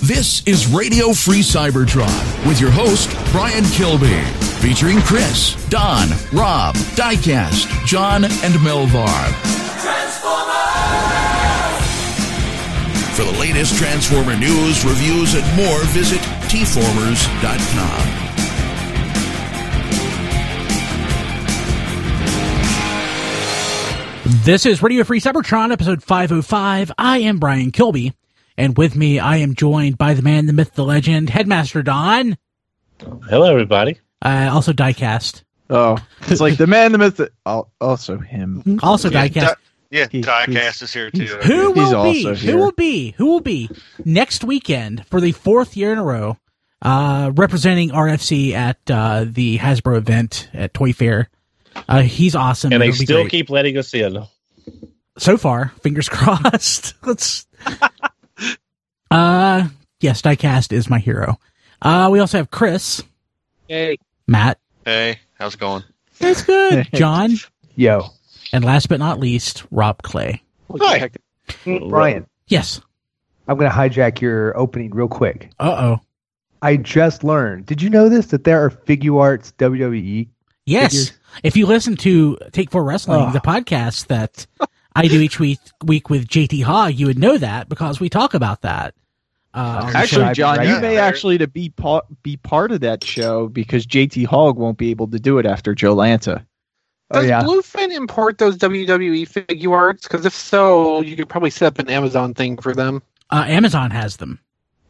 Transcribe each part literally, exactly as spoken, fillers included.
This is Radio Free Cybertron with your host, Brian Kilby, featuring Chris, Don, Rob, Diecast, John, and Melvar. Transformers! For the latest Transformer news, reviews, and more, visit T formers dot com. This is Radio Free Cybertron, episode five oh five. I am Brian Kilby. And with me, I am joined by the man, the myth, the legend, Headmaster Don. Hello, everybody. Uh, also Diecast. Oh, it's like the man, the myth, the, also him. Also yeah, Diecast. Di- yeah, he, Diecast is here too. Who He's will be? also here. Who will be? Who will be next weekend for the fourth year in a row, uh, representing R F C at uh, the Hasbro event at Toy Fair? Uh, he's awesome. And they It'll be still great. keep letting us in. So far, fingers crossed. Let's. Uh, yes, Diecast is my hero. Uh, we also have Chris. Hey. Matt. Hey, how's it going? That's good. John. Yo, And last but not least, Rob Clay. Hi. Brian, Yes. I'm going to hijack your opening real quick. Uh-oh. I just learned. Did you know this? That there are Figuarts W W E? Yes. Figures? If you listen to Take Four Wrestling, Oh. the podcast that I do each week, week with J T Hogg, you would know that because we talk about that. Uh, on the actually, show. John, right you there. may actually to be part be part of that show because J T Hogg won't be able to do it after Joe Lanta. Oh, Does yeah. Bluefin import those W W E Figuarts? Because if so, you could probably set up an Amazon thing for them. Uh, Amazon has them.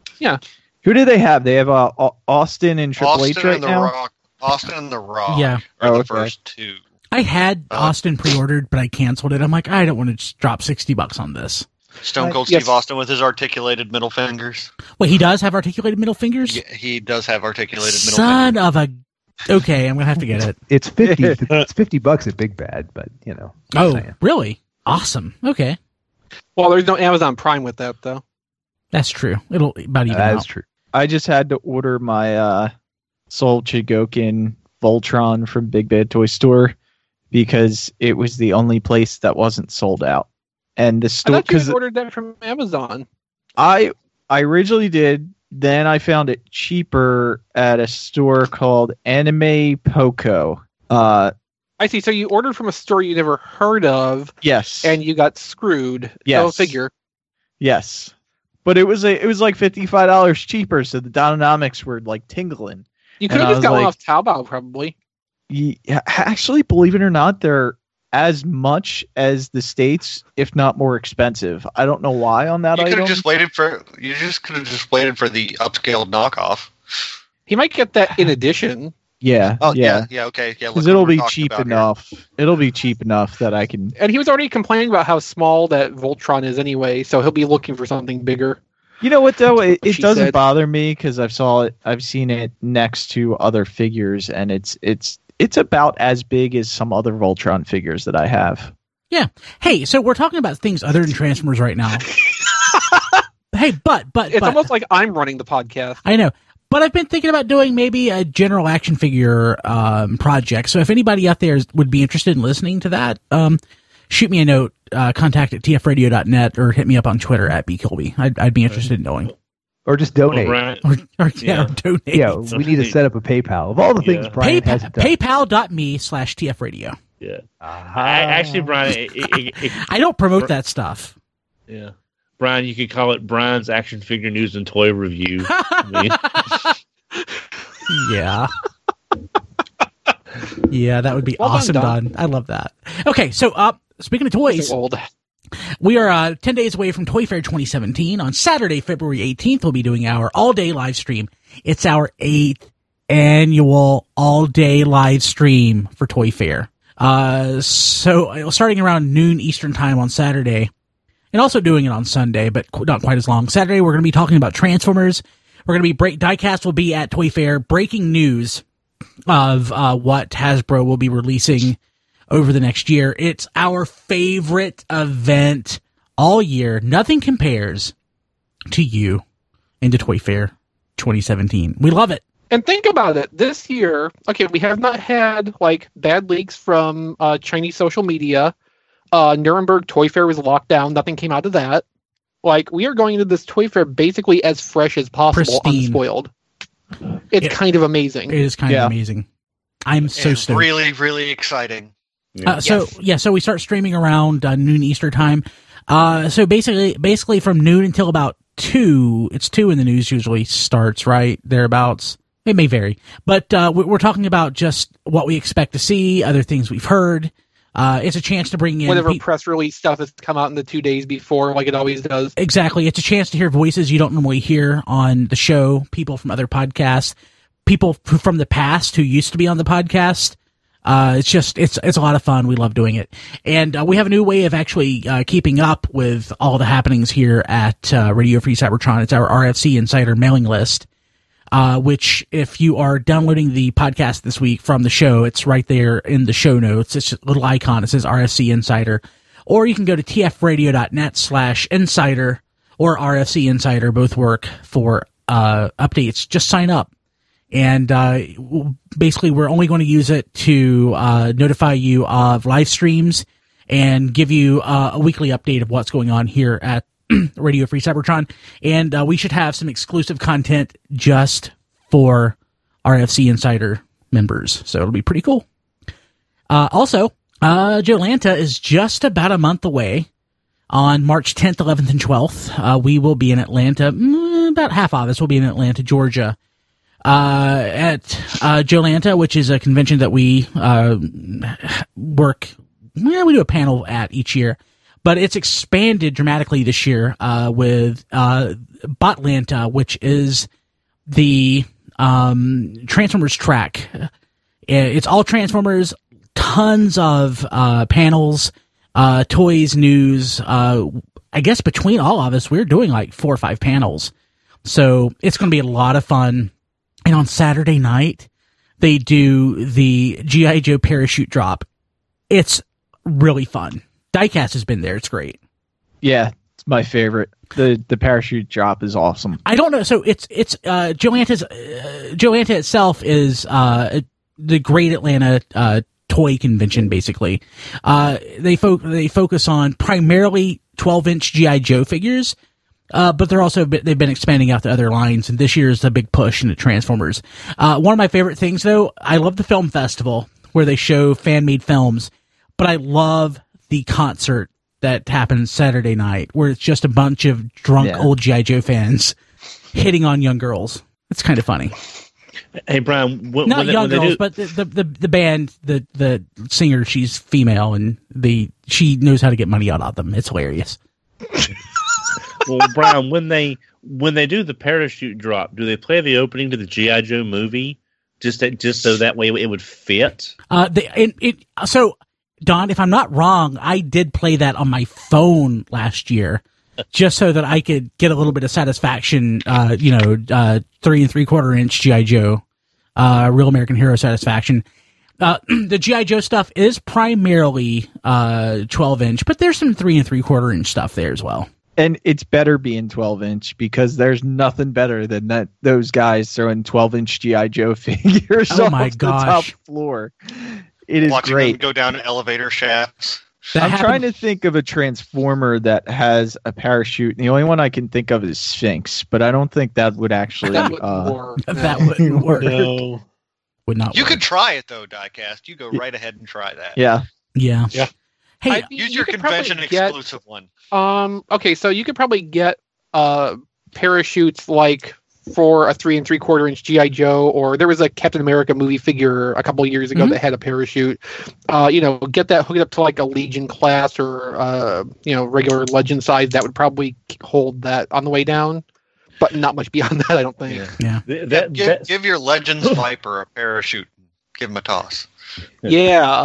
Who do they have? They have uh, Au- Austin and Triple H Austin right and the now. Rock. Austin and the Rock. Yeah. Are Oh, the okay. first two. I had Uh, Austin pre-ordered, but I canceled it. I'm like, I don't want to just drop sixty bucks on this. Stone Cold Yes. Steve Austin with his articulated middle fingers. Wait, he does have articulated middle fingers? Yeah, he does have articulated middle Son fingers. of a... Okay, I'm going to have to get it. It's fifty. It's fifty bucks at Big Bad, but you know. just Oh, saying. really? Awesome. Okay. Well, there's no Amazon Prime with that, though. That's true. It'll about even That out. is true. I just had to order my uh, Soul Chigokin Voltron from Big Bad Toy Store because it was the only place that wasn't sold out. And the I store, thought you because had ordered that from Amazon. I I originally did. Then I found it cheaper at a store called Anime Poco. Uh, I see. So you ordered from a store you never heard of, yes, and you got screwed. Yes. Go figure. yes, but it was a it was like fifty five dollars cheaper, so the Dynamics were like tingling. You And could have I just was got one like- off Taobao, probably. Yeah, actually, believe it or not, they're as much as the States, if not more expensive. I don't know why on that You could item. have just waited for. You just could have just waited for the upscaled knockoff. He might get that in addition. yeah, Oh yeah, yeah, yeah, okay, yeah. look because what it'll we're be talking cheap about here. enough. It'll be cheap enough that I can. And he was already complaining about how small that Voltron is anyway, so he'll be looking for something bigger. You know what though? It, it She doesn't said. bother me because I've saw it. I've seen it next to other figures, and it's it's it's about as big as some other Voltron figures that I have. Hey, so we're talking about things other than Transformers right now. Hey, but, but, It's but, almost like I'm running the podcast. I know. But I've been thinking about doing maybe a general action figure um, project. So if anybody out there is, would be interested in listening to that, um, shoot me a note, uh, contact at t f radio dot net or hit me up on Twitter at bkilby. I'd, I'd be interested in knowing. Or just Well, donate. Brian, Or, or yeah, Yeah. or donate. Yeah, we need to set up a PayPal. Of all the things Yeah. Brian PayPal, hasn't done. PayPal.me slash TFradio. yeah. Ah. I, actually, Brian, it, it, it, I don't promote that stuff. yeah. Brian, you could call it Brian's Action Figure News and Toy Review. I mean, Yeah. Yeah, that would be Well done, awesome, Don. Don. I love that. Okay, so uh, speaking of toys, So old. we are uh, ten days away from Toy Fair twenty seventeen. On Saturday, February eighteenth, we'll be doing our all-day live stream. It's our eighth annual all-day live stream for Toy Fair. Uh, so uh, starting around noon Eastern time on Saturday, and also doing it on Sunday, but qu- not quite as long. Saturday, we're going to be talking about Transformers. We're going to be break. Diecast will be at Toy Fair breaking news of uh, what Hasbro will be releasing over the next year. It's our favorite event all year. Nothing compares to you and to Toy Fair twenty seventeen. We love it. And think about it. This year, okay, we have not had like bad leaks from uh, Chinese social media. Uh, Nuremberg Toy Fair was locked down. Nothing came out of that. Like, we are going into this toy fair basically as fresh as possible, Pristine. unspoiled. It's Yeah. kind of amazing. It is kind Yeah. of amazing. I'm so and stoked. really, really exciting. Uh, so Yes. yeah, so we start streaming around uh, noon Eastern time. Uh, so basically, basically from noon until about two. It's two when the news usually starts, right thereabouts. It may vary, but uh, we- we're talking about just what we expect to see, other things we've heard. Uh, it's a chance to bring in Whatever pe- press release stuff has come out in the two days before, like it always does. exactly. It's a chance to hear voices you don't normally hear on the show. People from other podcasts, people who, from the past who used to be on the podcast. Uh, it's just, it's, it's a lot of fun. We love doing it. And, uh, we have a new way of actually, uh, keeping up with all the happenings here at, uh, Radio Free Cybertron. It's our R F C Insider mailing list, uh, which if you are downloading the podcast this week from the show, it's right there in the show notes. It's just a little icon. It says R F C Insider, or you can go to tfradio.net slash insider or R F C Insider. Both work for, uh, updates. Just sign up. And uh, basically, we're only going to use it to uh, notify you of live streams and give you uh, a weekly update of what's going on here at Radio Free Cybertron. And uh, we should have some exclusive content just for R F C Insider members. So it'll be pretty cool. Uh, also, uh, Jolanta is just about a month away. On March tenth, eleventh, and twelfth, uh, we will be in Atlanta. Mm, about half of us will be in Atlanta, Georgia. Uh, at, uh, Jolanta, which is a convention that we, uh, work, well, we do a panel at each year, but it's expanded dramatically this year, uh, with, uh, Botlanta, which is the, um, Transformers track. It's all Transformers, tons of, uh, panels, uh, toys, news, uh, I guess between all of us, we're doing like four or five panels. So it's going to be a lot of fun. And on Saturday night, they do the G I. Joe parachute drop. It's really fun. Diecast has been there. It's great. Yeah, it's my favorite. The the parachute drop is awesome. I don't know. So it's it's uh, Joanta's uh, Joanta itself is uh, the Great Atlanta uh, Toy Convention. Basically, uh, they fo- they focus on primarily twelve inch G I. Joe figures. Uh, but they're also, they've been expanding out to other lines, and this year is the big push into Transformers. Uh, one of my favorite things, though, I love the film festival where they show fan-made films, but I love the concert that happens Saturday night where it's just a bunch of drunk Yeah. old G I. Joe fans hitting on young girls. It's kind of funny. Hey, Brian, when, Not when they, young when they girls, do, but the, the, the, the band, the, the singer, she's female, and the she knows how to get money out of them. It's hilarious. well, Brian, when they when they do the parachute drop, do they play the opening to the G I. Joe movie just that, just so that way it would fit? Uh, they, it, it, so, Don, if I'm not wrong, I did play that on my phone last year, just so that I could get a little bit of satisfaction. Uh, you know, uh, three and three quarter inch G I. Joe, uh, Real American Hero satisfaction. Uh, the G I. Joe stuff is primarily uh twelve inch, but there's some three and three quarter inch stuff there as well. And it's better being twelve inch because there's nothing better than that those guys throwing twelve inch G I. Joe figures Oh off my the gosh. top floor. It is Watching great. them go down elevator shafts. That I'm happened- trying to think of a Transformer that has a parachute. The only one I can think of is Sphinx, but I don't think that would actually. That wouldn't uh, work. That wouldn't work. No. Would not. You work. could try it though, Diecast. You go right ahead and try that. yeah. Yeah. Yeah. Hey, I mean, Use you your could probably convention get- exclusive one. Um. Okay, so you could probably get uh parachutes like for a three and three quarter inch G I. Joe, or there was a Captain America movie figure a couple of years ago Mhm. that had a parachute. Uh, you know, get that hooked up to like a Legion class or uh, you know, regular Legend size. That would probably hold that on the way down, but not much beyond that, I don't think. yeah. Th- That, give, that's- give your Legends Viper a parachute. Give him a toss. Yeah.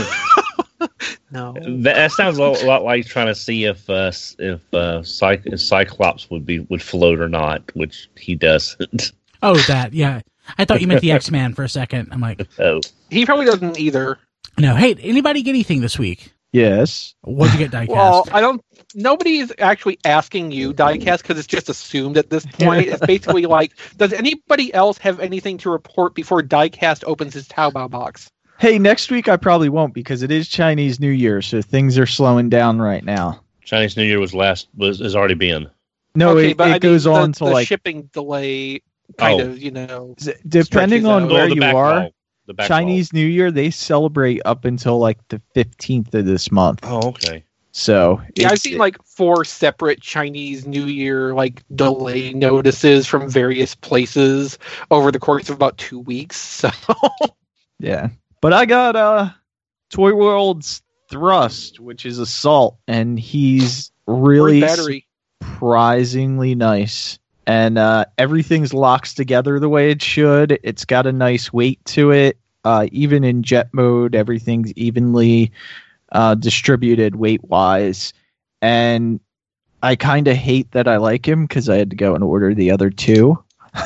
No. That, that sounds a lot, a lot like trying to see if uh, if uh, Cy- if Cyclops would be would float or not, which he doesn't. Oh, that. Yeah. I thought you meant the X-Man for a second. I'm like, Oh, He probably doesn't either. no. Hey, anybody get anything this week? Yes. What'd you get, Diecast? Well, I don't. Nobody's actually asking you, Diecast, because it's just assumed at this point. It's basically like, does anybody else have anything to report before Diecast opens his Taobao box? Hey, next week I probably won't because it is Chinese New Year, so things are slowing down right now. Chinese New Year was last was has already been. No, okay, it, but it I mean, goes the, on to the like shipping delay. Kind Oh. of, you know. d- depending stretches on out. where Oh, the you back are. wall. The back Chinese New Year, they celebrate up until like the fifteenth of this month. wall. Oh, okay. So Yeah, I've it's- seen like four separate Chinese New Year like delay notices from various places over the course of about two weeks. So yeah. But I got uh Toy World's Thrust, which is Assault, and he's really battery. surprisingly nice. And uh, everything's locks together the way it should. It's got a nice weight to it. Uh, even in jet mode, everything's evenly uh, distributed weight-wise. And I kind of hate that I like him because I had to go and order the other two.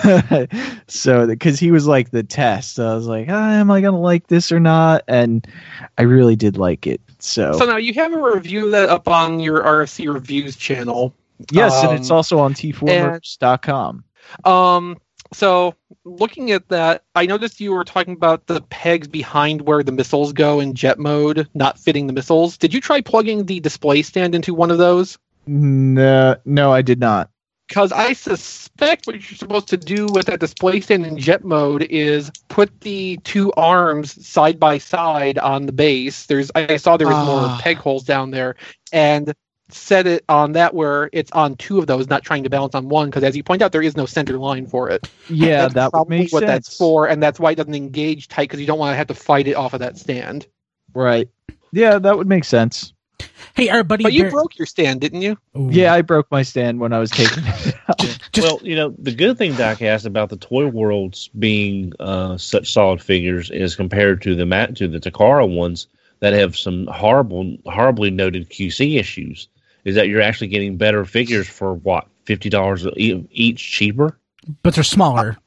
So, because he was like the test. I was like, ah, am I going to like this or not? And I really did like it. So, So now you have a review of that up on your R F C Reviews channel. yes, um, and it's also on T four merch dot com. Um, so looking at that, I noticed you were talking about the pegs behind where the missiles go in jet mode, not fitting the missiles. Did you try plugging the display stand into one of those? No, no, I did not. Because I suspect what you're supposed to do with that display stand in jet mode is put the two arms side by side on the base. There's, I saw there was Ah. more peg holes down there, and set it on that where it's on two of those, not trying to balance on one. Because as you point out, there is no center line for it. Yeah, That's that would probably make what sense. that's for, and that's why it doesn't engage tight because you don't want to have to fight it off of that stand. Right. Yeah, that would make sense. Hey, our buddy. But you Bear- broke your stand, didn't you? Ooh. Yeah, I broke my stand when I was taking it out. Just- well, you know, the good thing, Doc, asked about the Toy Worlds being uh, such solid figures is compared to the mat to the Takara ones that have some horrible, horribly noted Q C issues. Is that you're actually getting better figures for what fifty dollars each cheaper? but they're smaller.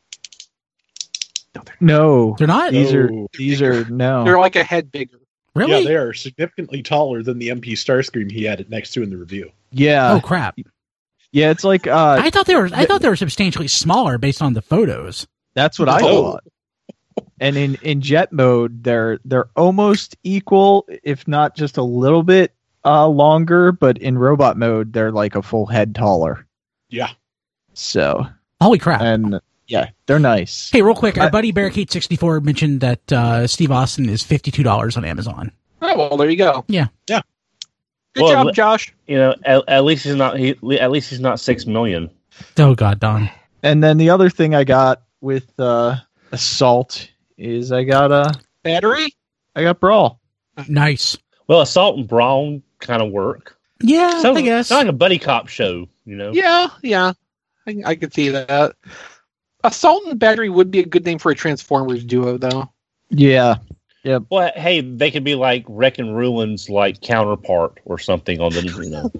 No, They're not? these are No. these are no. They're like a head bigger. Really? Yeah, they are significantly taller than the M P Starscream he had it next to in the review. Yeah, oh crap! yeah. It's like uh, I thought they were. I thought they were substantially smaller based on the photos. that's what I Oh. thought. And in, in jet mode, they're they're almost equal, if not just a little bit uh, longer. But in robot mode, they're like a full head taller. Yeah. So Holy crap! and yeah, they're nice. Hey, real quick, our I- buddy Barricade sixty-four mentioned that uh, Steve Austin is fifty-two dollars on Amazon. Oh, well, there you go. Yeah. Yeah. Good Well, job, le- Josh. You know, at, at least he's not. He, at least he's not six million. Oh God, Don. And then the other thing I got with uh, Assault is I got a Battery? I got Brawl. Nice. Well, Assault and Brawl kind of work. Yeah, Sounds, I guess. sounds like a buddy cop show. You know. Yeah, yeah. I, I could see that. Assault and Battery would be a good name for a Transformers duo, though. Yeah, Well, hey, they could be like Wreck and Ruin's like counterpart or something on the. You know.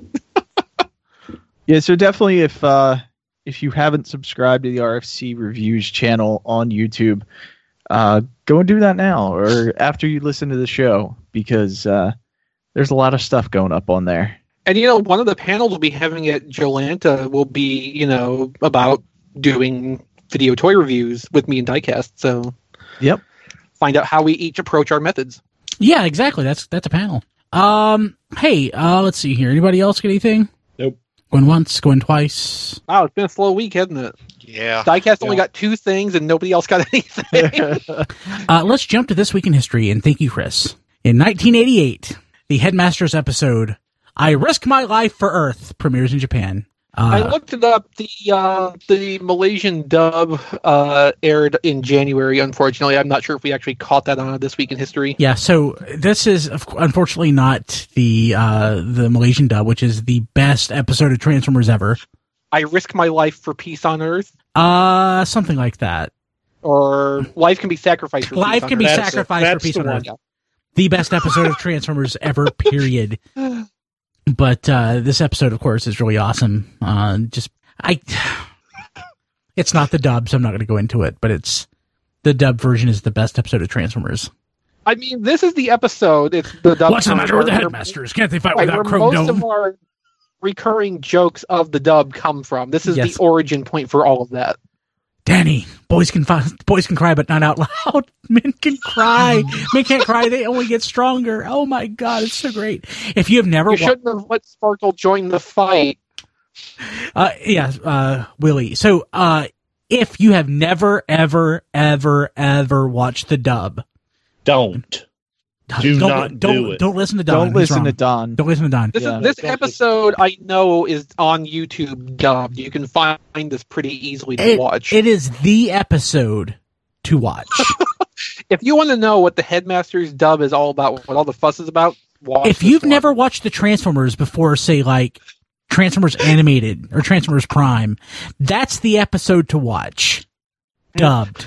yeah. So definitely, if uh, if you haven't subscribed to the R F C Reviews channel on YouTube, uh, go and do that now, or after you listen to the show, because uh, there's a lot of stuff going up on there. And, you know, one of the panels we'll be having at Jolanta will be, you know, about doing video toy reviews with me and Diecast. So, Yep. find out how we each approach our methods. Yeah, exactly. That's that's a panel. Um, hey, uh, let's see here. Anybody else get anything? Nope. Going once, going twice. Wow, it's been a slow week, hasn't it? Yeah. Diecast only Yeah. got two things and nobody else got anything. Uh, let's jump to this week in history, and thank you, Chris. In nineteen eighty-eight, the Headmasters episode "I Risk My Life for Earth" premieres in Japan. I Uh, looked it up. The uh, the Malaysian dub uh, aired in January. Unfortunately, I'm not sure if we actually caught that on This Week in History. yeah, so this is of cou- unfortunately not the uh, the Malaysian dub, which is the best episode of Transformers ever. I risk my life for peace on Earth, Uh, something like that. or life can be sacrificed. For Life peace on can be Earth. That's- sacrificed for that's peace the on one. Earth. The best episode of Transformers ever, period. But uh, this episode, of course, is really awesome. Uh, just I, it's not the dub, so I'm not going to go into it. But it's the dub version is the best episode of Transformers. I mean, this is the episode. It's the dub. What's the matter with the where- Headmasters? Can't they fight Right, without where Chrome most Dome? of our recurring jokes of the dub come from. This is Yes. the origin point for all of that. Danny, boys can fi- boys can cry, but not out loud. Men can cry. Men can't cry. They only get stronger. Oh my God, it's so great. If you have never, You shouldn't have let Sparkle join the fight. uh, yeah, uh, Willie. So, uh, if you have never, ever, ever, ever watched the dub, Don't. Do don't, not don't, do it. Don't listen to Don. Don't He's listen wrong. to Don. Don't listen to Don. This Yeah. is this episode I know is on YouTube dubbed. You can find this pretty easily to It, watch. it is the episode to watch. If you want to know what the Headmaster's dub is all about, what all the fuss is about, watch If this you've one. never watched the Transformers before, say like Transformers Animated or Transformers Prime, that's the episode to watch. Dubbed.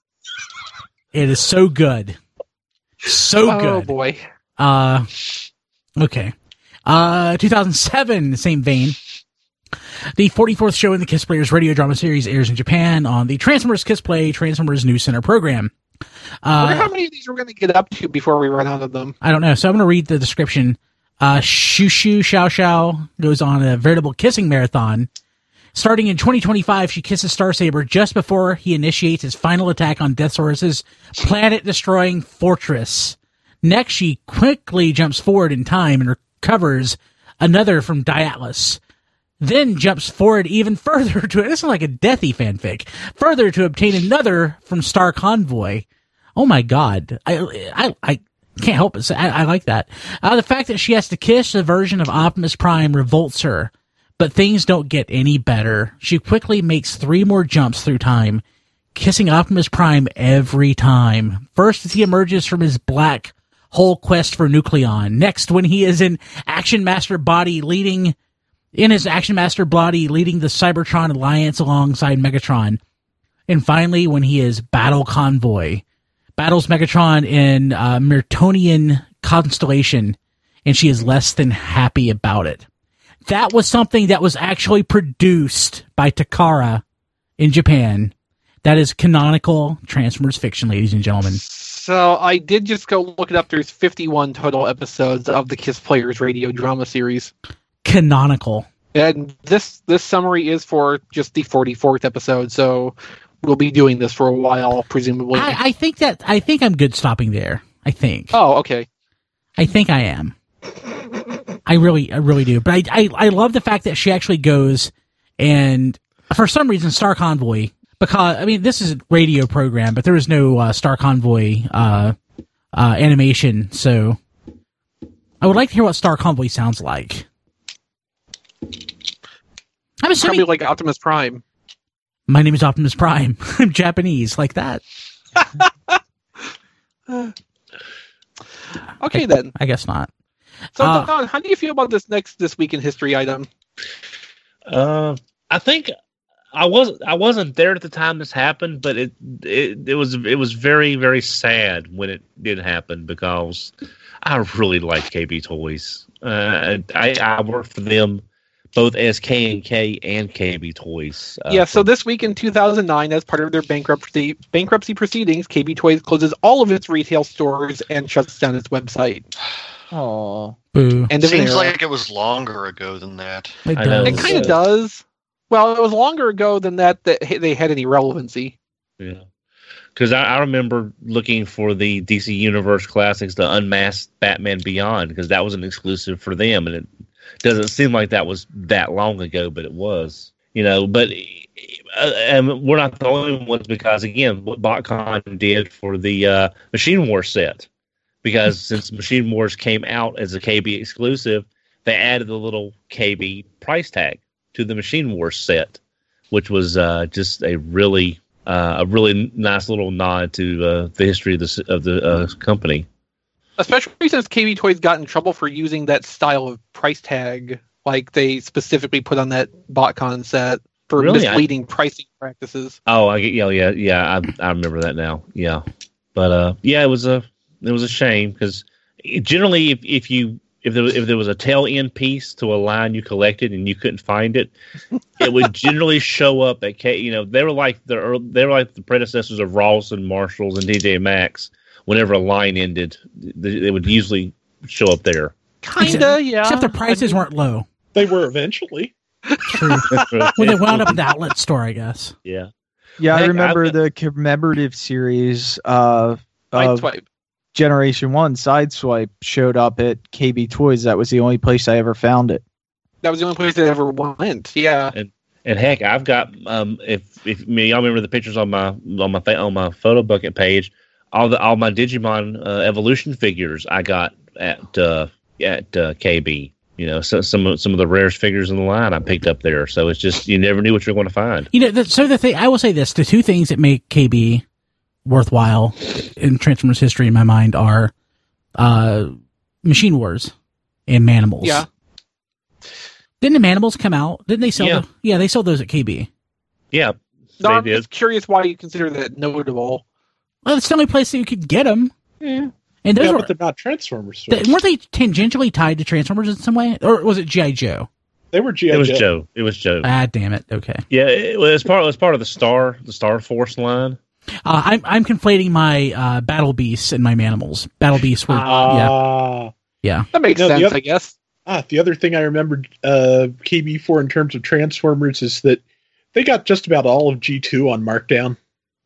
It is so good. So oh good. boy. Uh, okay. Uh, two thousand seven, the same vein. The forty-fourth show in the Kiss Players radio drama series airs in Japan on the Transformers Kiss Play Transformers News Center program. I wonder Uh, how many of these we're going to get up to before we run out of them. I don't know. So I'm going to read the description. Uh, Shoo Shoo Xiao Xiao goes on a veritable kissing marathon. Starting in twenty twenty-five, she kisses Starsaber just before he initiates his final attack on Deathsaurus's planet-destroying fortress. Next, she quickly jumps forward in time and recovers another from Diatlas. Then jumps forward even further to this is like a Deathy fanfic. Further to obtain another from Star Convoy. Oh my God, I I I can't help it. I, I like that. Uh, the fact that she has to kiss a version of Optimus Prime revolts her. But things don't get any better. She quickly makes three more jumps through time, kissing Optimus Prime every time. First, as he emerges from his black hole quest for Nucleon. Next, when he is in Action Master body leading, in his Action Master body leading the Cybertron Alliance alongside Megatron. And finally, when he is Battle Convoy, battles Megatron in uh, Myrtonian Constellation, and she is less than happy about it. That was something that was actually produced by Takara in Japan. That is canonical Transformers fiction, ladies and gentlemen. So I did just go look it up. There's fifty-one total episodes of the Kiss Players radio drama series. Canonical. And this this summary is for just the forty-fourth episode, so we'll be doing this for a while, presumably. I, I think that I think I'm good stopping there. I think. Oh, okay. I think I am. I really, I really do. But I, I, I love the fact that she actually goes and, for some reason, Star Convoy. Because I mean, this is a radio program, but there was no uh, Star Convoy uh, uh, animation. So I would like to hear what Star Convoy sounds like. I'm assuming Probably like Optimus Prime. my name is Optimus Prime. I'm Japanese, like that. Okay, then. I guess not. So, Uh, Don, how do you feel about this next This Week in History item? Uh, I think I was I wasn't there at the time this happened, but it it it was it was very very sad when it did happen because I really like K B Toys. Uh, I I worked for them both as K and K and K B Toys. Uh, yeah, so for- this week in two thousand nine, as part of their bankruptcy bankruptcy proceedings, K B Toys closes all of its retail stores and shuts down its website. Oh, Boo. End of an Seems era. like it was longer ago than that. It I know. does. It kind of does. Well, it was longer ago than that that they had any relevancy. Yeah, because I, I remember looking for the D C Universe Classics, the Unmasked Batman Beyond, because that was an exclusive for them, and it doesn't seem like that was that long ago, but it was. You know, but uh, and we're not the only ones because again, what BotCon did for the uh, Machine Wars set, because since Machine Wars came out as a K B exclusive, they added the little K B price tag to the Machine Wars set, which was uh, just a really uh, a really nice little nod to uh, the history of the of the uh, company. Especially since K B Toys got in trouble for using that style of price tag, like they specifically put on that BotCon set for Really? misleading pricing practices. Oh, I get yeah, yeah, yeah. I I remember that now. Yeah, but uh, yeah, it was a it was a shame because generally, if if you if there was, if there was a tail end piece to a line you collected and you couldn't find it, it would generally show up at K. You know, they were like the early, they were like the predecessors of Ross and Marshalls and D J Maxx. Whenever a line ended, they, they would usually show up there. Kinda, yeah. Except the prices I mean, weren't low. They were eventually. True. When they wound up in the outlet store, I guess. Yeah. Yeah, I Heck, remember I've- the commemorative series uh, of Sideswipe. Generation one, Sideswipe, showed up at K B Toys. That was the only place I ever found it. That was the only place that ever went. Yeah. And heck, I've got um, if if me y'all remember the pictures on my on my fa- on my photo bucket page, all the all my Digimon uh, evolution figures I got at uh, at uh, K B. You know, so some of some of the rarest figures in the line I picked up there. So it's just you never knew what you were going to find. You know, the, so the thing I will say this: the two things that make K B worthwhile in Transformers history, in my mind, are uh, Machine Wars and Manimals. Yeah. Didn't the Manimals come out? Didn't they sell? Yeah. The, yeah, they sold those at K B. Yeah, No, they I'm did. just curious why you consider that notable. Well, it's the only place that you could get them. Yeah. And those Yeah, were, but they're not Transformers th- stores. weren't they tangentially tied to Transformers in some way, or was it G I Joe? They were G I It was Joe. Joe. It was Joe. Ah, damn it. Okay, Yeah, it was part. It was part of the Star, the Star Force line. uh, I'm I'm conflating my uh, Battle Beasts and my Manimals. Battle Beasts were yeah Ah, yeah. That makes No, the sense, other- I guess. ah, the other thing I remembered uh, K B for in terms of Transformers is that they got just about all of G two on markdown.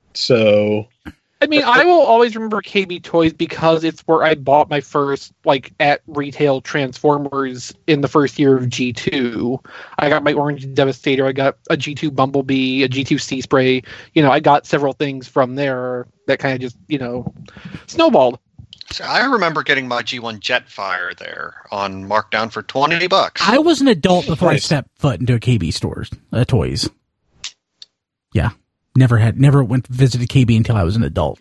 So I mean, I will always remember K B Toys because it's where I bought my first, like, at retail Transformers in the first year of G two. I got my Orange Devastator, I got a G two Bumblebee, a G two Sea Spray. You know, I got several things from there that kind of just, you know, snowballed. So I remember getting my G one Jetfire there on markdown for twenty bucks. I was an adult before I Nice. stepped foot into a K B stores, uh, toys. Yeah, never had, never went visited K B until I was an adult.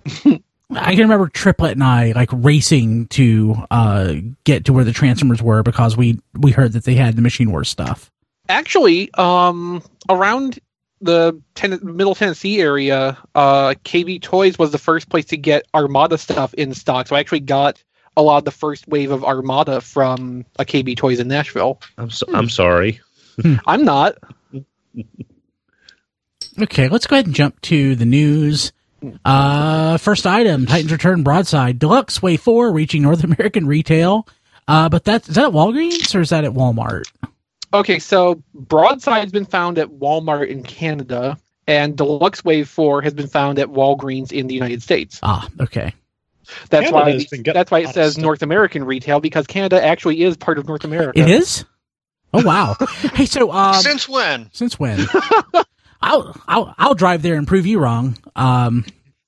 I can remember Triplet and I like racing to uh, get to where the Transformers were because we we heard that they had the Machine Wars stuff. Actually, um, around the ten- Middle Tennessee area, uh, K B Toys was the first place to get Armada stuff in stock. So I actually got a lot of the first wave of Armada from a K B Toys in Nashville. I'm so, I'm sorry. I'm not. Okay, let's go ahead and jump to the news. Uh, first item: Titans Return Broadside Deluxe Wave Four reaching North American retail. Uh, but that is that at Walgreens or is that at Walmart? Okay, so Broadside's been found at Walmart in Canada, and Deluxe Wave four has been found at Walgreens in the United States. Ah, okay. That's Canada why has been getting that's why a it lot of says stuff. North American retail, because Canada actually is part of North America. It is. Oh wow. Hey, so um, Since when? since when? I'll I'll I'll drive there and prove you wrong. Um,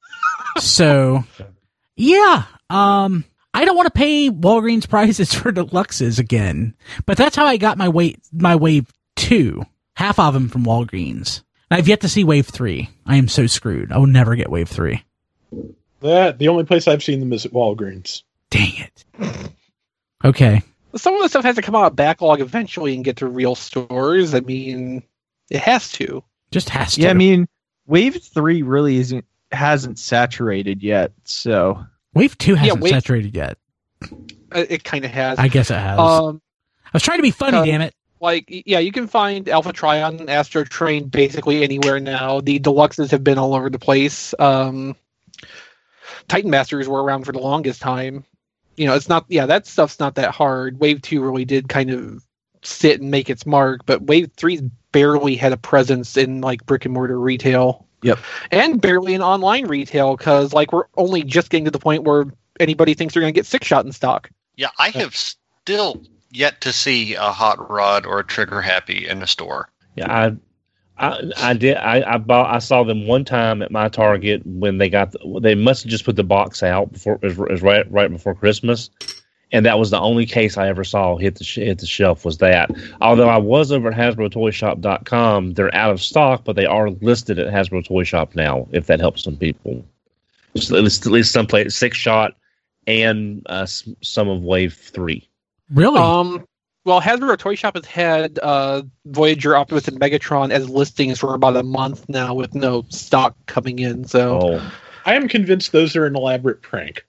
so yeah. Um, I don't want to pay Walgreens prices for deluxes again, but that's how I got my wave my wave two, half of them from Walgreens. I've yet to see wave three. I am so screwed. I will never get wave three. that the only place I've seen them is at Walgreens. Dang it. Okay. Some of the stuff has to come out of backlog eventually and get to real stores. I mean, it has to. Just has to. Yeah, I mean, Wave Three really isn't hasn't saturated yet. So wave two hasn't wave- saturated yet. Uh, It kind of has. I guess it has. Um, I was trying to be funny, uh, damn it. like, yeah, you can find Alpha Trion and Astro Train basically anywhere now. The deluxes have been all over the place. Um, Titan Masters were around for the longest time. You know, it's not, yeah, that stuff's not that hard. Wave two really did kind of sit and make its mark, but Wave three's barely had a presence in, like, brick and mortar retail. Yep. And barely in online retail, because, like, we're only just getting to the point where anybody thinks they're going to get Six Shot in stock. Yeah, I have still yet to see a Hot Rod or a Trigger Happy in the store. Yeah, I, I, I did. I, I bought. I saw them one time at my Target when they got. The, they must have just put the box out before. It was, it was right, right before Christmas, and that was the only case I ever saw hit the sh- hit the shelf. Was that? Although I was over at Hasbro Toy Shop dot com, they're out of stock, but they are listed at Hasbro Toy Shop now. If that helps some people, just at least at least some place Six Shot and uh, s- some of Wave Three. Really? Um, well, Hasbro Toy Shop has had uh, Voyager, Optimus, and Megatron as listings for about a month now with no stock coming in. So, Oh, I am convinced those are an elaborate prank.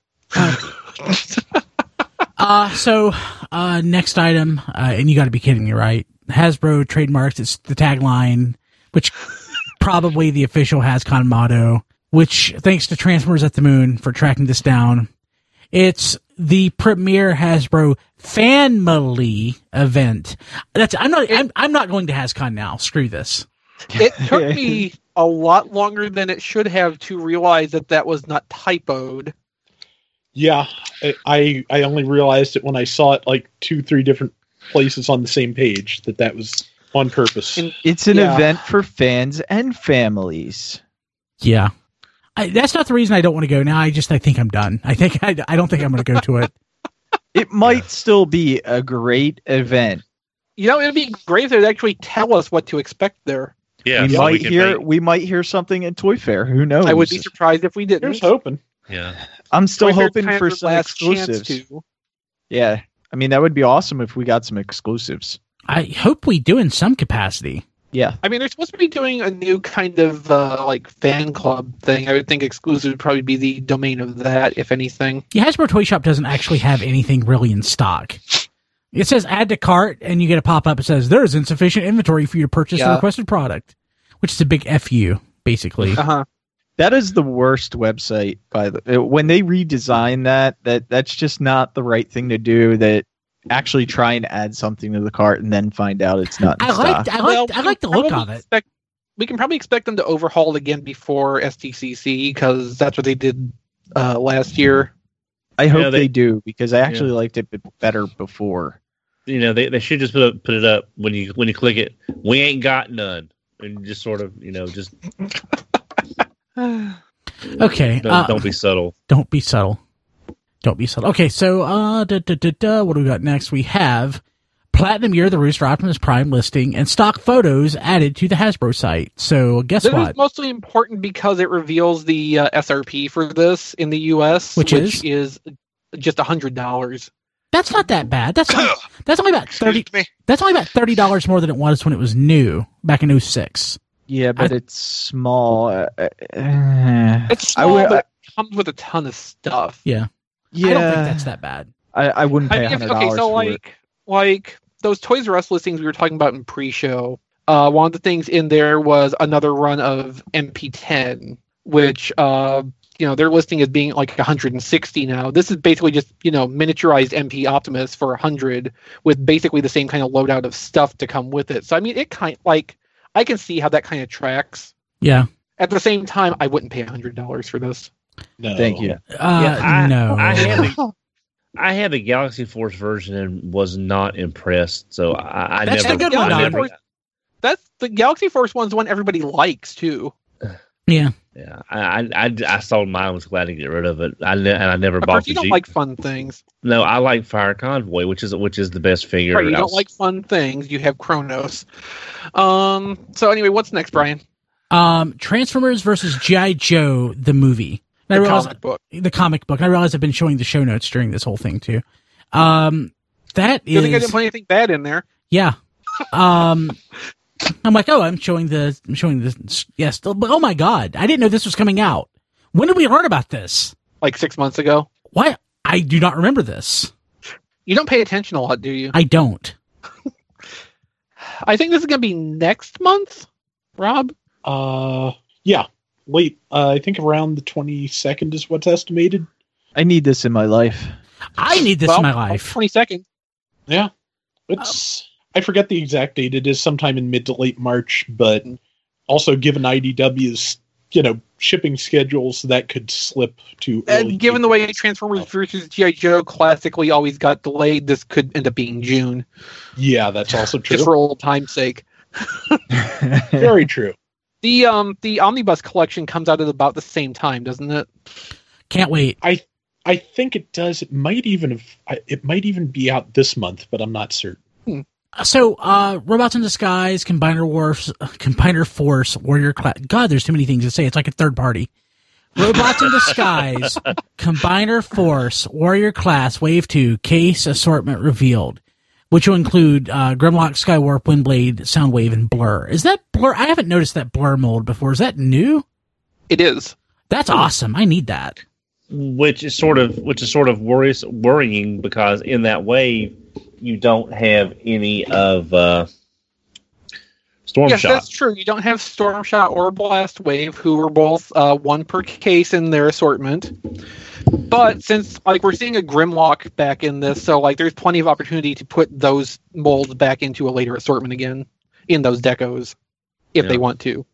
Uh, so, uh, next item, uh, and you gotta be kidding me, right? Hasbro trademarks, it's the tagline, which probably the official HasCon motto, which thanks to Transformers at the Moon for tracking this down. It's the premier Hasbro Family event. That's, I'm not, I'm, I'm not going to HasCon now. Screw this. it took me a lot longer than it should have to realize that that was not typoed. Yeah, I, I I only realized it when I saw it like two, three different places on the same page that that was on purpose. And, It's an Yeah. event for fans and families. Yeah. I, that's not the reason I don't want to go now. I just I think I'm done. I think I, I don't think I'm going to go to it. It might still be a great event. you know, it'd be great if they'd actually tell us what to expect there. Yeah, we so might we can hear make- we might hear something at Toy Fair. Who knows? I would be surprised if we didn't. Here's hoping. yeah. I'm still Toy Fair's hoping kind of for their some last chance exclusives. to. Yeah, I mean that would be awesome if we got some exclusives. I hope we do in some capacity. Yeah, I mean, they're supposed to be doing a new kind of uh, like fan club thing. I would think exclusive would probably be the domain of that, if anything. Yeah, Hasbro Toy Shop doesn't actually have anything really in stock. It says add to cart, and you get a pop-up that says there is insufficient inventory for you to purchase the Yeah. requested product, which is a big F U, basically. Uh huh. that is the worst website. By the when they redesign that, that that's just not the right thing to do. That actually try and add something to the cart and then find out it's not in I stock. like I Well, like I we like the can look probably of it. expect- we can probably expect them to overhaul it again before S T C C because that's what they did uh, last year. I hope Yeah, they, they- do because I actually liked it b- better before. You know, they, they should just put up, put it up when you when you click it. We ain't got none, and just sort of you know just Okay, don't, uh, don't be subtle. don't be subtle. Don't be subtle. Okay, so uh, da, da, da, da, what do we got next? We have Platinum Year, the Rooster Optimus Prime listing, and stock photos added to the Hasbro site. So guess This what? is mostly important because it reveals the uh, S R P for this in the U S, Which is? is just a hundred dollars. That's not that bad. That's like, that's only about thirty. Excuse me. That's only about thirty dollars more than it was when it was new back in oh six. Yeah, but I- it's small. Uh, uh, It's I small, would- but it comes with a ton of stuff. Yeah, yeah, I don't think that's that bad. I, I wouldn't I pay mean, if, hundred dollars okay, so for like, it. like those Toys R Us listings we were talking about in pre-show. Uh, one of the things in there was another run of M P ten, which uh, you know their listing is being like one hundred sixty now. This is basically just you know miniaturized M P Optimus for one hundred with basically the same kind of loadout of stuff to come with it. So I mean, it kind like I can see how that kind of tracks. Yeah. At the same time, I wouldn't pay one hundred dollars for this. No. Thank you. Uh, Yeah, I- no. I had the I had the Galaxy Force version and was not impressed. So I, I That's never. the good I one, never- Don. That's the Galaxy Force one's one everybody likes too. yeah. Yeah, I, I, I, I sold mine. Was glad to get rid of it. I ne- and I never Of bought course, the you don't G- like fun things. No, I like Fire Convoy, which is which is the best figure. Right, you don't outs- like fun things. You have Kronos. Um. So anyway, what's next, Brian? Um, Transformers versus G I. Joe, the movie. And I The realize comic book. the comic book. And I realize I've been showing the show notes during this whole thing too. Um, that You think I is didn't put anything bad in there? yeah. Um, I'm like, oh, I'm showing the, I'm showing this. Yes, but oh my god, I didn't know this was coming out. When did we learn about this? Like six months ago. Why? I do not remember this. You don't pay attention a lot, do you? I don't. I think this is going to be next month, Rob. Uh, yeah. Late. Uh, I think around the twenty-second is what's estimated. I need this in my life. I need this well, in my life. Twenty second. Yeah. It's. I forget the exact date. It is sometime in mid to late March, but also given I D W's, you know, shipping schedules, that could slip to early And given the April. way Transformers versus G I. Joe classically always got delayed, this could end up being June, Yeah, that's also true. just for old time's sake. Very true. The um the Omnibus collection comes out at about the same time, doesn't it? Can't wait. I think it does. It might even have. I- It might even be out this month, but I'm not certain. So, uh, Robots in Disguise, Combiner Wars, Combiner Force, Warrior Class. God, there's too many things to say. It's like a third party. Robots in Disguise, Combiner Force, Warrior Class, Wave two, Case Assortment revealed, which will include uh, Grimlock, Skywarp, Windblade, Soundwave, and Blur. Is that Blur? I haven't noticed that Blur mold before. Is that new? It is. That's awesome. I need that. which is sort of which is sort of worries, worrying because in that way you don't have any of uh, Storm Yes, Shot. that's true. You don't have Storm Shot or Blast Wave, who are both uh, one per case in their assortment. But since like we're seeing a Grimlock back in this, so like there's plenty of opportunity to put those molds back into a later assortment again in those decos if Yeah. they want to.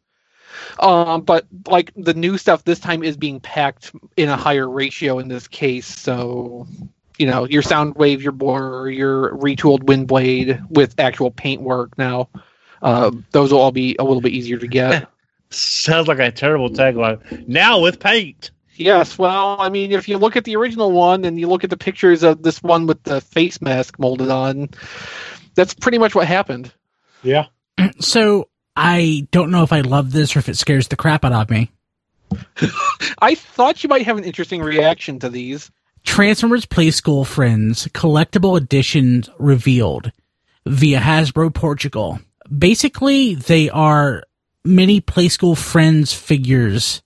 Um, but like the new stuff this time is being packed in a higher ratio in this case. So, you know, your Soundwave, your Borer, your retooled Windblade with actual paint work now, uh, those will all be a little bit easier to get. Sounds like a terrible tagline. Now with paint. Yes, well, I mean, if you look at the original one and you look at the pictures of this one with the face mask molded on, that's pretty much what happened. Yeah. So I don't know if I love this or if it scares the crap out of me. I thought you might have an interesting reaction to these. Transformers Play School Friends collectible editions revealed via Hasbro Portugal. Basically, they are mini Play School Friends figures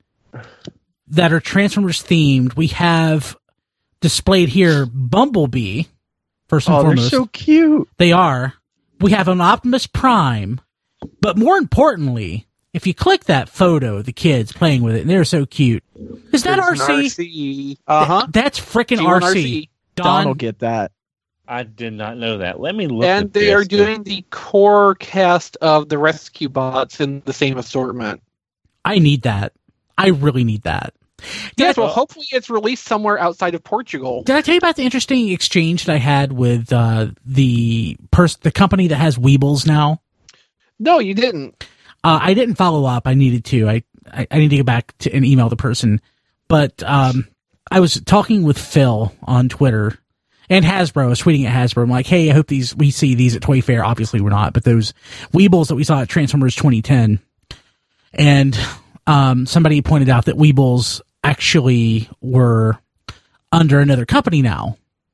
that are Transformers themed. We have displayed here Bumblebee, first and oh, foremost. They're so cute. They are. We have an Optimus Prime, but more importantly, if you click that photo, the kids playing with it, and they're so cute. Is that There's R C? an R C. Uh-huh. Th- that's freaking G R one C. R C. Don, Don will get that. I did not know that. Let me look And at they this. are doing the core cast of the Rescue Bots in the same assortment. I need that. I really need that. Yes, Did I- well, hopefully it's released somewhere outside of Portugal. Did I tell you about the interesting exchange that I had with uh, the pers- the company that has Weebles now? No, you didn't. Uh, I didn't follow up. I needed to. I, I, I need to go back to and email the person. But um, I was talking with Phil on Twitter and Hasbro. I was tweeting at Hasbro. I'm like, hey, I hope these we see these at Toy Fair. Obviously, we're not. But those Weebles that we saw at Transformers twenty ten. And um, somebody pointed out that Weebles actually were under another company now.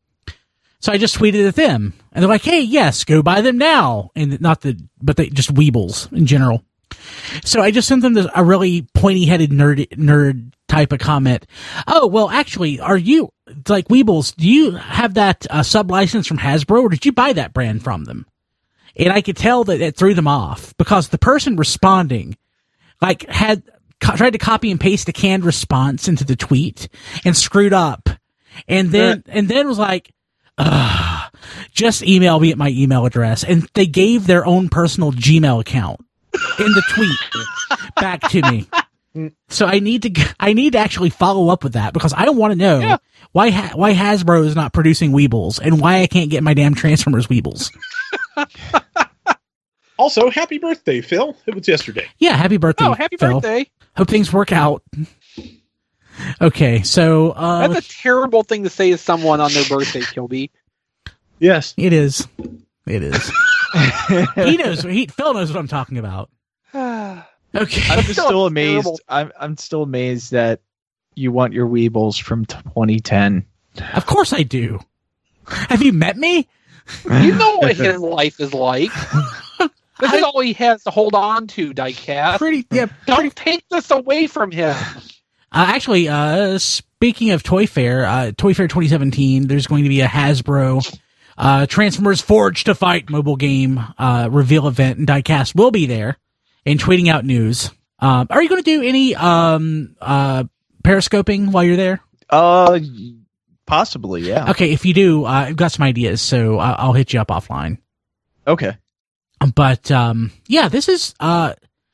So I just tweeted at them, and they're like, "Hey, yes, go buy them now." And not the, but they just Weebles in general. So I just sent them this, a really pointy-headed nerd nerd type of comment. Oh, well, actually, are you like Weebles? Do you have that uh, sub license from Hasbro, or did you buy that brand from them? And I could tell that it threw them off because the person responding, like, had co- tried to copy and paste a canned response into the tweet and screwed up, and then uh, and then was like, Ugh, just email me at my email address. And they gave their own personal Gmail account in the tweet back to me. So I need to, I need to actually follow up with that because I don't want to know Yeah. why, ha- why Hasbro is not producing Weebles and why I can't get my damn Transformers Weebles. Also, happy birthday, Phil. It was yesterday. Yeah. Happy birthday. Oh, happy Phil. birthday. Hope things work out. Okay. So, uh, That's a terrible thing to say to someone on their birthday, Kilby. Yes. it is, it is. he knows, he, Phil knows what I'm talking about. Okay. I'm just Still still amazed. terrible. I'm I'm still amazed that you want your Weebles from twenty ten. Of course I do. Have you met me? You know what his life is like. This is all he has to hold on to, Diecast. Pretty, yeah. Don't take this away from him. Uh, actually, uh, speaking of Toy Fair, uh, Toy Fair twenty seventeen, there's going to be a Hasbro uh, Transformers Forged to Fight mobile game uh, reveal event, and Diecast will be there and tweeting out news. Um, are you going to do any um, uh, periscoping while you're there? Uh, possibly, yeah. Okay, if you do, uh, I've got some ideas, so uh, I'll hit you up offline. Okay. But um, yeah, this is uh,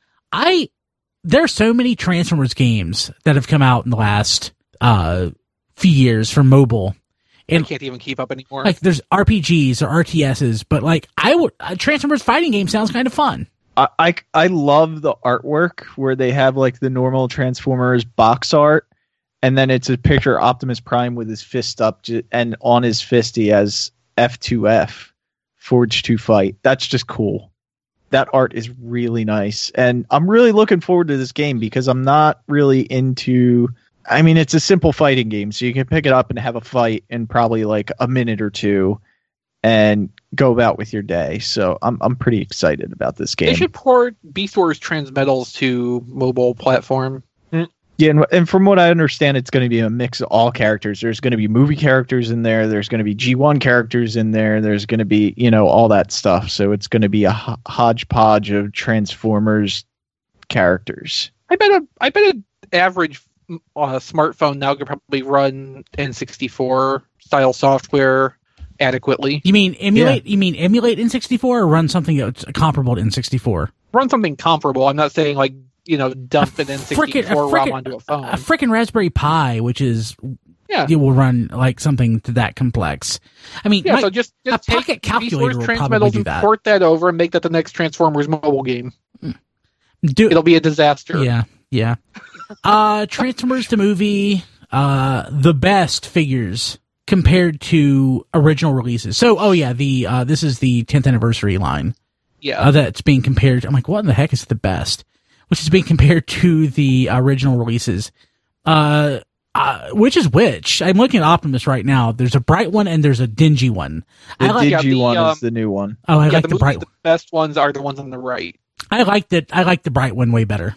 I. There are so many Transformers games that have come out in the last uh, few years for mobile, I and can't even keep up anymore. like there's R P Gs or R T Ss, but like I would a Transformers fighting game sounds kind of fun. I, I I love the artwork where they have like the normal Transformers box art, and then it's a picture of Optimus Prime with his fist up, ju- and on his fist he has F two F, Forged to Fight. That's just cool. That art is really nice, and I'm really looking forward to this game because I'm not really into. I mean, it's a simple fighting game, so you can pick it up and have a fight in probably like a minute or two, and go about with your day. So I'm I'm pretty excited about this game. They should port Beast Wars Transmetals to mobile platform. Yeah, and, and from what I understand, it's going to be a mix of all characters. There's going to be movie characters in there. There's going to be G one characters in there. There's going to be, you know, all that stuff. So it's going to be a ho- hodgepodge of Transformers characters. I bet a I bet an average uh, smartphone now could probably run N sixty-four style software adequately. You mean emulate? You mean emulate N sixty-four or run something that's comparable to N sixty-four? Run something comparable. I'm not saying like you know, dump an N sixty-four ROM onto a phone. A freaking Raspberry Pi, which is yeah, it will run like something to that complex. I mean, yeah. my, so just, just a take pocket calculator will probably Transmetals do and that. port that over and make that the next Transformers mobile game. Do, It'll be a disaster. Yeah, yeah. uh, Transformers the movie, uh, the best figures compared to original releases. So, oh yeah, the uh, this is the tenth anniversary line. Yeah, uh, that's being compared. I'm like, what in the heck is the best? Which is being compared to the original releases. Uh, uh, which is which? I'm looking at Optimus right now. There's a bright one and there's a dingy one. The I like, dingy yeah, the, one um, is the new one. Oh, I yeah, like the, the, movie, bright the one. best ones are the ones on the right. I like that. I like the bright one way better.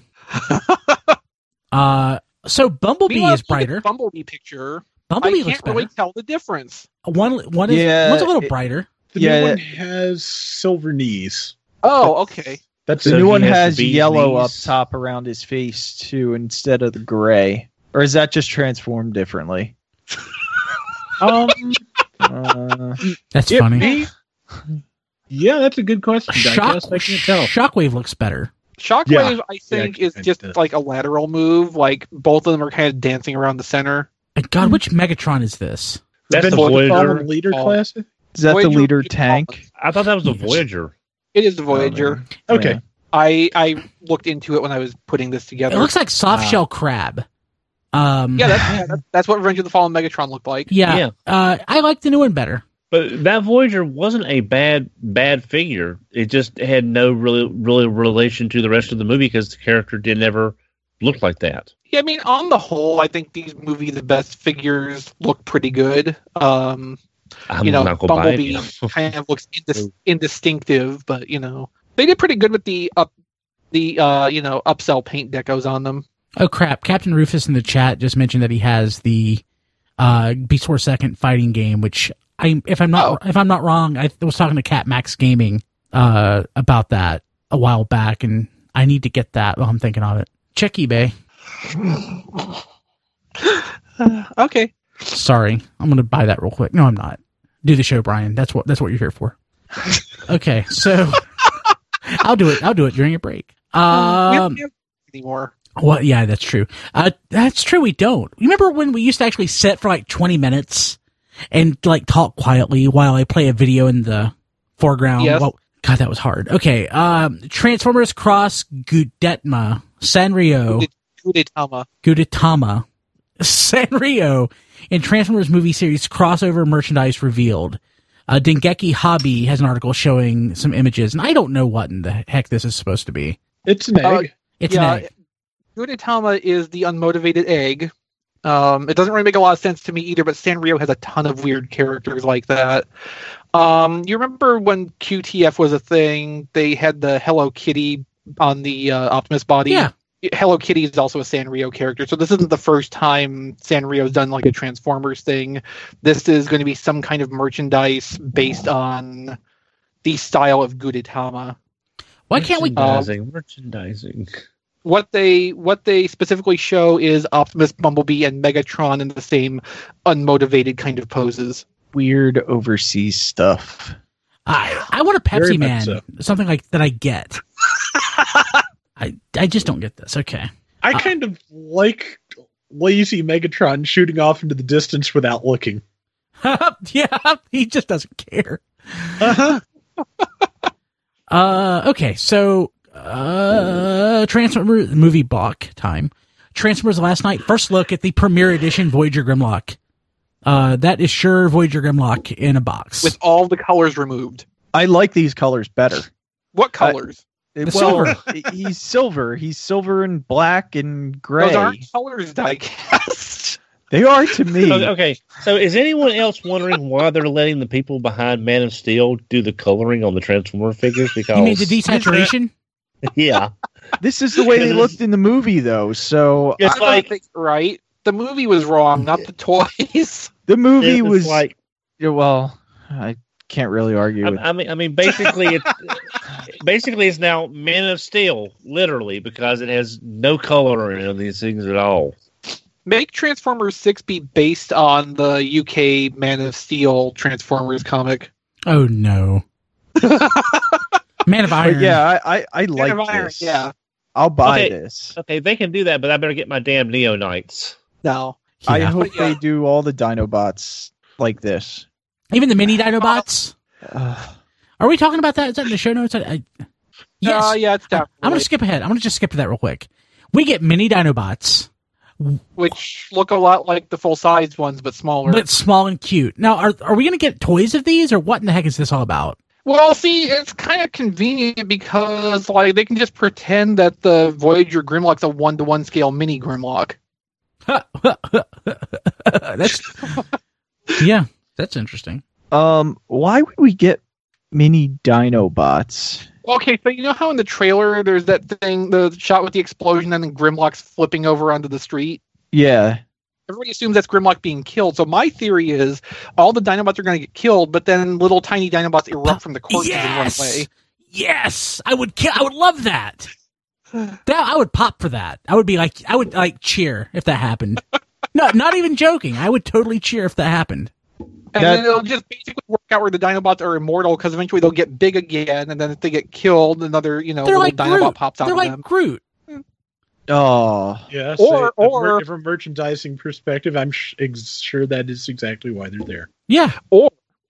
uh, so Bumblebee Meanwhile, is if you look at brighter. the Bumblebee picture. Bumblebee I looks can't better. really tell the difference. One, one is Yeah, one's a little it- brighter. The Yeah. new one has silver knees. Oh, okay. That's The So new he one has the has bee's yellow up knees? top around his face too, instead of the gray. Or is that just transformed differently? Um, Uh, That's it funny. may- yeah, that's a good question. I Shock, guess I can't tell. Shockwave looks better. Shockwave, Yeah. I think, Yeah, is I just did. like a lateral move. Like both of them are kind of dancing around the center. And God, which Megatron is this? That's the Been Voyager. Fallen leader Oh. classic. is that Voyager the leader would be tank? I thought that was the Yes. Voyager. It is the Voyager. Okay. Yeah. I I looked into it when I was putting this together. It looks like soft Ah. shell crab. Um, yeah, that's, yeah, that's that's what Revenge of the Fallen Megatron looked like. yeah. Yeah. Uh, I like the new one better. But that Voyager wasn't a bad bad figure. It just had no really really relation to the rest of the movie because the character did never look like that. Yeah, I mean, on the whole, I think these movie the best figures look pretty good. Um, I'm you know, not gonna buy it, Bumblebee you know. kind of looks indis- indistinctive, but you know, they did pretty good with the up, the uh, you know, upsell paint decos on them. Oh crap! Captain Rufus in the chat just mentioned that he has the uh, Beast Wars Second fighting game, which I, if I'm not Oh. if I'm not wrong, I was talking to Cat Max Gaming uh, about that a while back, and I need to get that while I'm thinking of it. Check eBay. Okay. Sorry, I'm gonna buy that real quick. No, I'm not. Do the show, Brian. That's what that's what you're here for. Okay, so I'll do it. I'll do it during a break. we don't Um, have anymore. well, yeah, that's true. Uh, that's true. We don't. Remember when we used to actually sit for like twenty minutes and like talk quietly while I play a video in the foreground? Yes. Well, God, that was hard. Okay. Um, Transformers Cross Gudetama Sanrio Gudetama. Gudetama Sanrio and Transformers movie series crossover merchandise revealed. Uh, Dengeki Hobby has an article showing some images, and I don't know what in the heck this is supposed to be. It's an egg. Uh, It's yeah, an egg. Gudetama is the unmotivated egg. Um, it doesn't really make a lot of sense to me either, but Sanrio has a ton of weird characters like that. Um, you remember when Q T F was a thing? They had the Hello Kitty on the uh, Optimus body. Yeah. Hello Kitty is also a Sanrio character, so this isn't the first time Sanrio's done like a Transformers thing. This is going to be some kind of merchandise based on the style of Gudetama. Why can't we? merchandising? merchandising. What they what they specifically show is Optimus, Bumblebee, and Megatron in the same unmotivated kind of poses. Weird overseas stuff. I I want a Very Pepsi much Man, so. something like that. I get. I I just don't get this. Okay. I uh, kind of like lazy Megatron shooting off into the distance without looking. Yeah, he just doesn't care. Uh-huh. Uh, okay, so uh, Transformers movie block time. Transformers last night. First look at the premiere edition Voyager Grimlock. Uh, that is sure Voyager Grimlock in a box. With all the colors removed. I like these colors better. What colors? The well, silver. he's silver. He's silver and black and gray. Those aren't colors diecast. They are to me. Okay, okay, so is anyone else wondering why they're letting the people behind Man of Steel do the coloring on the Transformer figures? Because you mean the desaturation? yeah, This is the way they looked in the movie, though. So it's I like don't think right. The movie was wrong, not the toys. the movie it's was like yeah, well, I can't really argue with I, I mean, I mean, basically, it's basically it's now Man of Steel, literally, because it has no coloring on these things at all. Make Transformers six be based on the U K Man of Steel Transformers comic. Oh no. Man of Iron. But yeah, I, I, I Man like of Iron, this. yeah. I'll buy Okay. this. Okay, they can do that, but I better get my damn Neonites. No. I Yeah. hope But yeah. they do all the Dinobots like this. Even the mini Dinobots. Uh, Are we talking about that? Is that in the show notes? I, I, yes. Uh, yeah, it's down. I'm going to skip ahead. I'm going to just skip to that real quick. We get mini Dinobots, Which look a lot like the full-sized ones, but smaller. but small and cute. Now, are are we going to get toys of these, or what in the heck is this all about? Well, see, it's kind of convenient because like they can just pretend that the Voyager Grimlock's a one-to-one scale mini Grimlock. That's yeah, that's interesting. um, why would we get mini Dinobots? Okay, so you know how in the trailer there's that thing, the shot with the explosion and then Grimlock's flipping over onto the street? Yeah. Everybody assumes that's Grimlock being killed. So my theory is all the Dinobots are going to get killed, but then little tiny Dinobots erupt from the corpses and run Yes, away. yes, I would. Ki- I would love that. That I would pop for that. I would be like, I would like cheer if that happened. No, not even joking. I would totally cheer if that happened. And That- then it'll just basically work out where the Dinobots are immortal because eventually they'll get big again, and then if they get killed, another you know They're little like Dinobot Groot. pops out They're of like them. Groot. Oh. Yes. Or- a- a or- mer- from a merchandising perspective, I'm sh- ex- sure that is exactly why they're there. Yeah, Or,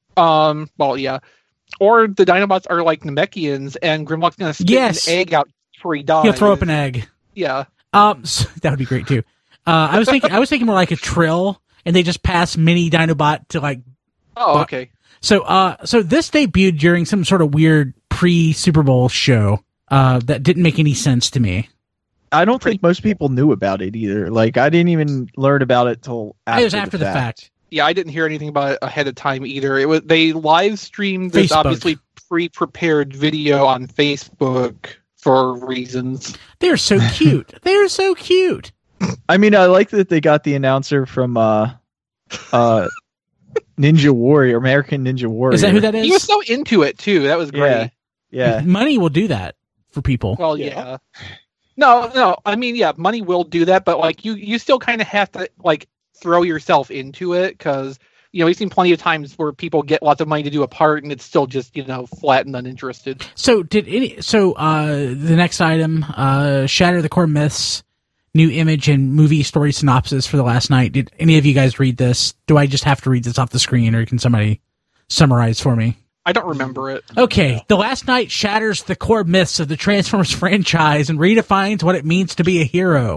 um, well, yeah, or the Dinobots are like Namekians, and Grimlock's going to spit Yes. an egg out before he dies. he'll throw up an egg. Yeah. Um, so, that would be great too. Uh, I was thinking, I was thinking more like a Trill, and they just pass mini Dinobot to like. Oh, But- okay. So, uh, so this debuted during some sort of weird pre Super Bowl show. Uh, that didn't make any sense to me. I don't think most people knew about it either. Like, I didn't even learn about it till after, it was after the fact. Yeah, I didn't hear anything about it ahead of time either. It was they live streamed this Facebook. obviously pre-prepared video on Facebook for reasons. They're so cute. They're so cute. I mean, I like that they got the announcer from uh, uh, Ninja Warrior, American Ninja Warrior. Is that who that is? He was so into it too. That was great. Yeah. Yeah. Money will do that for people. Well, Yeah. yeah. No, no. I mean, yeah, money will do that, but like you, you still kind of have to like throw yourself into it because you know we've seen plenty of times where people get lots of money to do a part and it's still just you know flat and uninterested. So did any? So uh, the next item, uh, Shatter the Core Myths, new image and movie story synopsis for the last night. Did any of you guys read this? Do I just have to read this off the screen, or can somebody summarize for me? I don't remember it. Okay, The Last Night shatters the core myths of the Transformers franchise and redefines what it means to be a hero.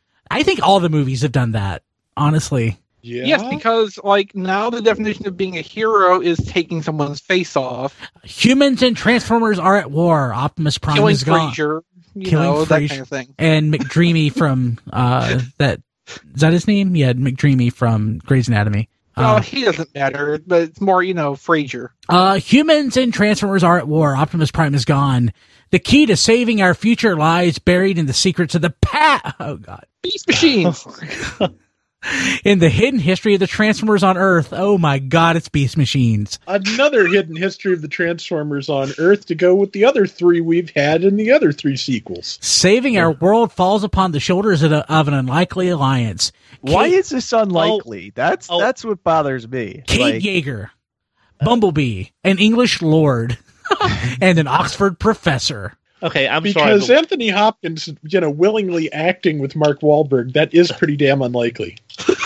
I think all the movies have done that, honestly. Yeah. Yes, because like now the definition of being a hero is taking someone's face off, Humans and Transformers are at war. Optimus Prime killing is gone. Frasier, you Killing know that Frasier. kind of thing. And McDreamy from, uh, that, is that his name? Yeah, McDreamy from Grey's Anatomy. Well, Uh, he doesn't matter, but it's more you know Frasier. Uh, humans and Transformers are at war. Optimus Prime is gone. The key to saving our future lies buried in the secrets of the past. Oh, God. Beast machines. In the hidden history of the Transformers on Earth. Oh, my God, it's Beast Machines. Another hidden history of the Transformers on Earth to go with the other three we've had in the other three sequels. Saving our world falls upon the shoulders of, a, of an unlikely alliance. Why Kate, is this unlikely? that's oh. that's what bothers me. Kate Like, Yeager, Bumblebee, an English lord, and an Oxford professor. Okay, I'm Because sorry. Anthony Hopkins, you know, willingly acting with Mark Wahlberg, that is pretty damn unlikely.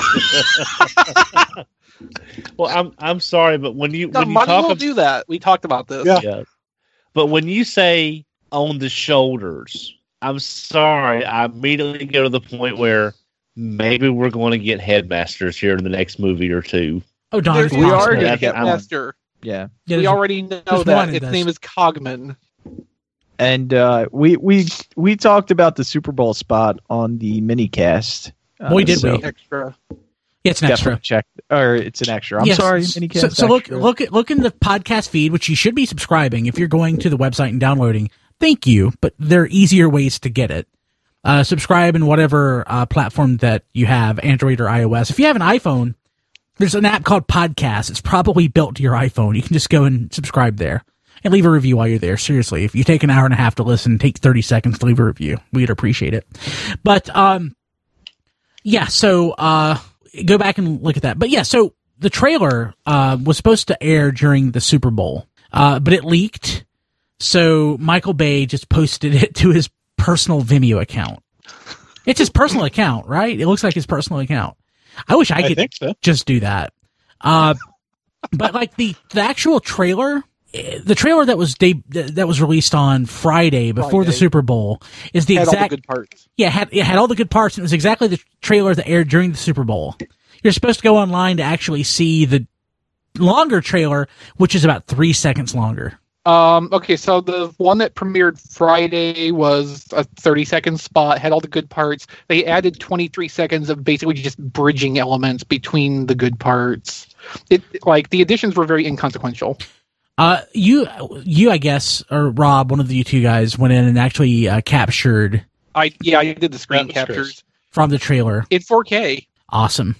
But, well, I'm I'm sorry, but when you No, when you money talk will about do that. We talked about this. Yeah. yeah, but when you say on the shoulders, I'm sorry. I immediately go to the point where maybe we're going to get headmasters here in the next movie or two. Oh, Don, There's it's We possible. are already gonna a get one. Headmaster. yeah. Yeah, We there's- already know there's one that. in Its this. name is Cogman. And uh, we we we talked about the Super Bowl spot on the minicast. Uh, We did, so we? Extra. Yeah, it's an extra. definitely check, or it's an extra. I'm Yes. sorry, So, minicast. so look, extra. look at look in the podcast feed, which you should be subscribing if you're going to the website and downloading. Thank you, but there are easier ways to get it. Uh, subscribe in whatever uh, platform that you have, Android or iOS. If you have an iPhone, there's an app called Podcast. It's probably built to your iPhone. You can just go and subscribe there and leave a review while you're there. Seriously, if you take an hour and a half to listen, take thirty seconds to leave a review. We'd appreciate it. But um, yeah. So uh, go back and look at that. But yeah, so the trailer uh, was supposed to air during the Super Bowl, uh, but it leaked. So Michael Bay just posted it to his personal Vimeo account. It's his personal account, right? It looks like his personal account. I wish I I could think so. just do that. Uh, but like the, the actual trailer, eh, the trailer that was de- that was released on Friday before the Friday. Super Bowl is the Had exact all the good parts. yeah had it had all the good parts, and it was exactly the trailer that aired during the Super Bowl. You're supposed to go online to actually see the longer trailer, which is about three seconds longer. Um, okay, so the one that premiered Friday was a thirty second spot, had all the good parts. They added twenty-three seconds of basically just bridging elements between the good parts. It like the additions were very inconsequential. Uh, you, you, I guess, or Rob, one of the you two guys, went in and actually uh, captured I yeah, I did the screen That was captures Chris. from the trailer. in four K. Awesome.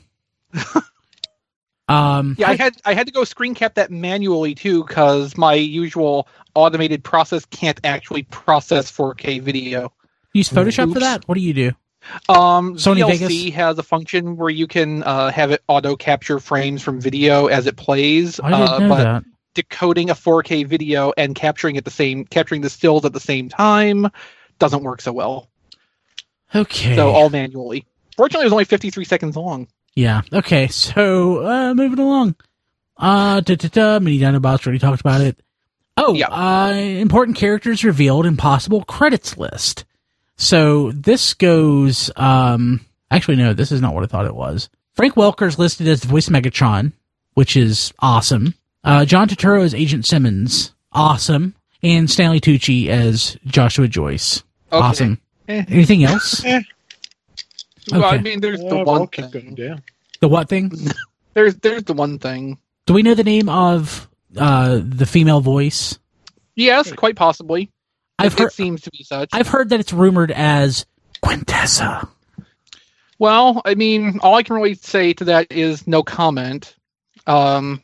um, Yeah, I had I had to go screen cap that manually too because my usual automated process can't actually process four K video. use Photoshop for Oops. that. What do you do? Um, Sony V L C Vegas? has a function where you can uh, have it auto capture frames from video as it plays. I didn't uh, know but that. decoding a four K video and capturing at the same capturing the stills at the same time doesn't work so well. Okay. So all manually. Fortunately, it was only fifty-three seconds long. Yeah. Okay. So, uh, moving along. Uh, da, da, da, mini Dinobots already talked about it. Oh, Yeah. uh, important characters revealed in possible credits list. So this goes, um, actually, no, this is not what I thought it was. Frank Welker's listed as the voice of Megatron, which is awesome. Uh, John Turturro as Agent Simmons, awesome. And Stanley Tucci as Joshua Joyce, Okay. awesome. Eh. Anything else? Eh, Well, I Okay. mean, there's uh, the well, one I'll keep thing. going down. The what thing? There's there's the one thing. Do we know the name of uh, the female voice? Yes, quite possibly. I've it, heard. it seems to be such. I've heard that it's rumored as Quintessa. Well, I mean, all I can really say to that is no comment. Um,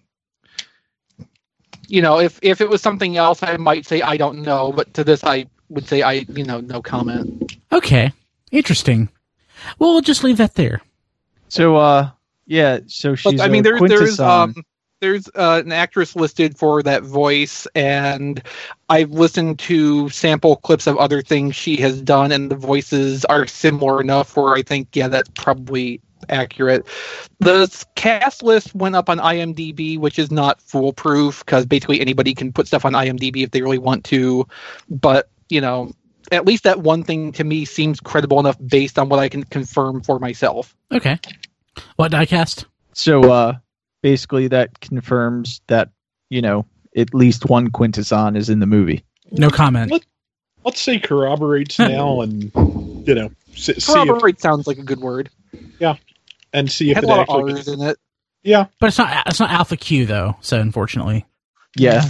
you know, if if it was something else, I might say I don't know. But to this, I would say I, you know, no comment. Okay, interesting. Well, we'll just leave that there. So, uh, yeah, so she's But I mean, a there, there's quintesson. um, there's uh, an actress listed for that voice, and I've listened to sample clips of other things she has done, and the voices are similar enough where I think, yeah, that's probably accurate. The s- cast list went up on IMDb, which is not foolproof because basically anybody can put stuff on IMDb if they really want to. But you know, at least that one thing to me seems credible enough based on what I can confirm for myself. Okay. What diecast? So, uh, basically, that confirms that, you know, at least one quintesson is in the movie. No comment. Let, let's say corroborates now, and you know, see, see if, Corroborate sounds like a good word. and see if Had a it lot of actually. R's in it. Yeah, But it's not. It's not Alpha Q though. So unfortunately, Yeah.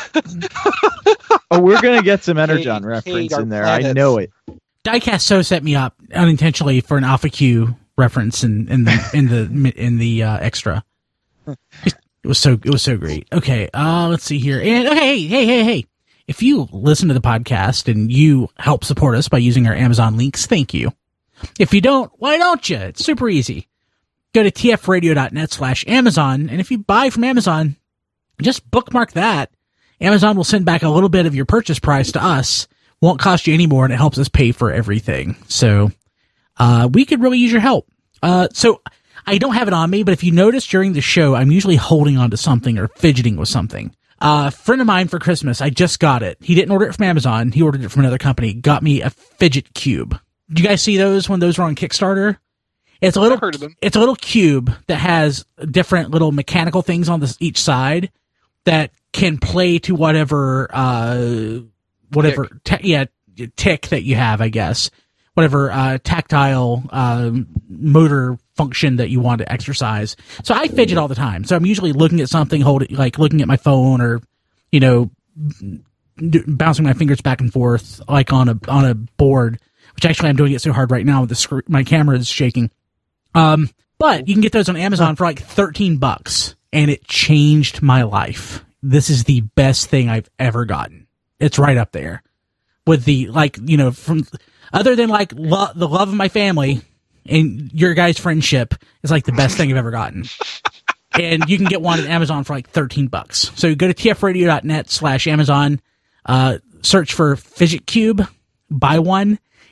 Oh, we're gonna get some Energon Hate- reference hate our in there. I planets. know it. diecast so set me up unintentionally for an Alpha Q reference in, in the in the in the uh, extra. It was so it was so great. Okay, uh, let's see here. And okay, hey, hey, hey, hey! If you listen to the podcast and you help support us by using our Amazon links, thank you. If you don't, why don't you? It's super easy. Go to tfradio.net slash Amazon, and if you buy from Amazon, just bookmark that. Amazon will send back a little bit of your purchase price to us. Won't cost you any more, and it helps us pay for everything. So, uh, we could really use your help. Uh, so I don't have it on me, but if you notice during the show, I'm usually holding on to something or fidgeting with something. Uh, a friend of mine for Christmas, I just got it. He didn't order it from Amazon. He ordered it from another company. Got me a fidget cube. Did you guys see those when those were on Kickstarter? It's a little, I've heard of them. it's a little cube that has different little mechanical things on this, each side that can play to whatever, uh, whatever, ta- yeah, tick that you have, I guess. Whatever, uh, tactile, um, motor function that you want to exercise. So I fidget all the time. So I'm usually looking at something, holding, like looking at my phone or, you know, d- bouncing my fingers back and forth, like on a, on a board, which actually I'm doing it so hard right now with the screen, my camera is shaking. Um, but you can get those on Amazon for like thirteen bucks, and it changed my life. This is the best thing I've ever gotten. It's right up there with the, like, you know, from other than like lo- the love of my family and your guys' friendship is like the best thing I've ever gotten. And you can get one at Amazon for like thirteen bucks. So go to tfradio.net slash Amazon, uh, search for Fidget Cube, buy one.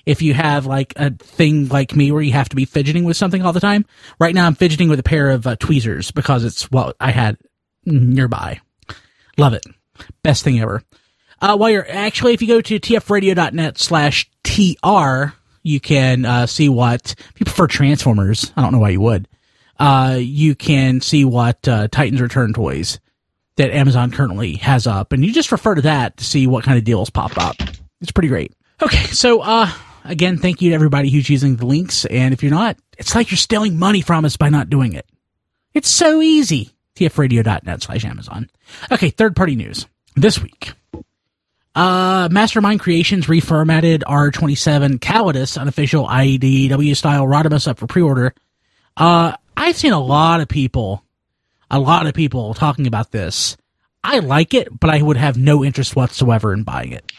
if you have like a thing like me where you have to be fidgeting with something all the time. Right now I'm fidgeting with a pair of uh, tweezers because it's what I had nearby. Love it. Best thing ever. Uh, while you're actually, if you go to tfradio.net slash tr, you can uh, see what, if you prefer Transformers, I don't know why you would, uh, you can see what uh, Titans Return toys that Amazon currently has up. And you just refer to that to see what kind of deals pop up. It's pretty great. Okay, so uh, again, thank you to everybody who's using the links. And if you're not, it's like you're stealing money from us by not doing it. It's so easy. tfradio.net slash Amazon. Okay, third-party news. This week. Uh, Mastermind Creations reformatted R twenty-seven Calidus, unofficial I D W-style Rodimus up for pre-order. Uh, I've seen a lot of people, a lot of people talking about this. I like it, but I would have no interest whatsoever in buying it.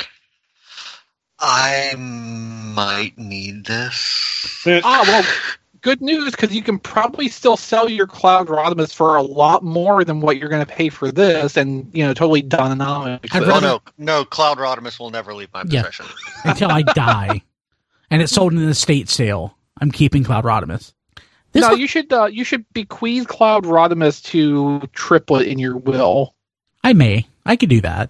I might need this. Ah, well, good news, because you can probably still sell your Cloud Rodimus for a lot more than what you're going to pay for this, and, you know, totally Dononomics. I'd Oh, rather- no. No, Cloud Rodimus will never leave my Yeah. possession. Until I die. And it's sold in an estate sale. I'm keeping Cloud Rodimus. This no, one- you should uh, you should bequeath Cloud Rodimus to Triplet in your will. I may. I could do that.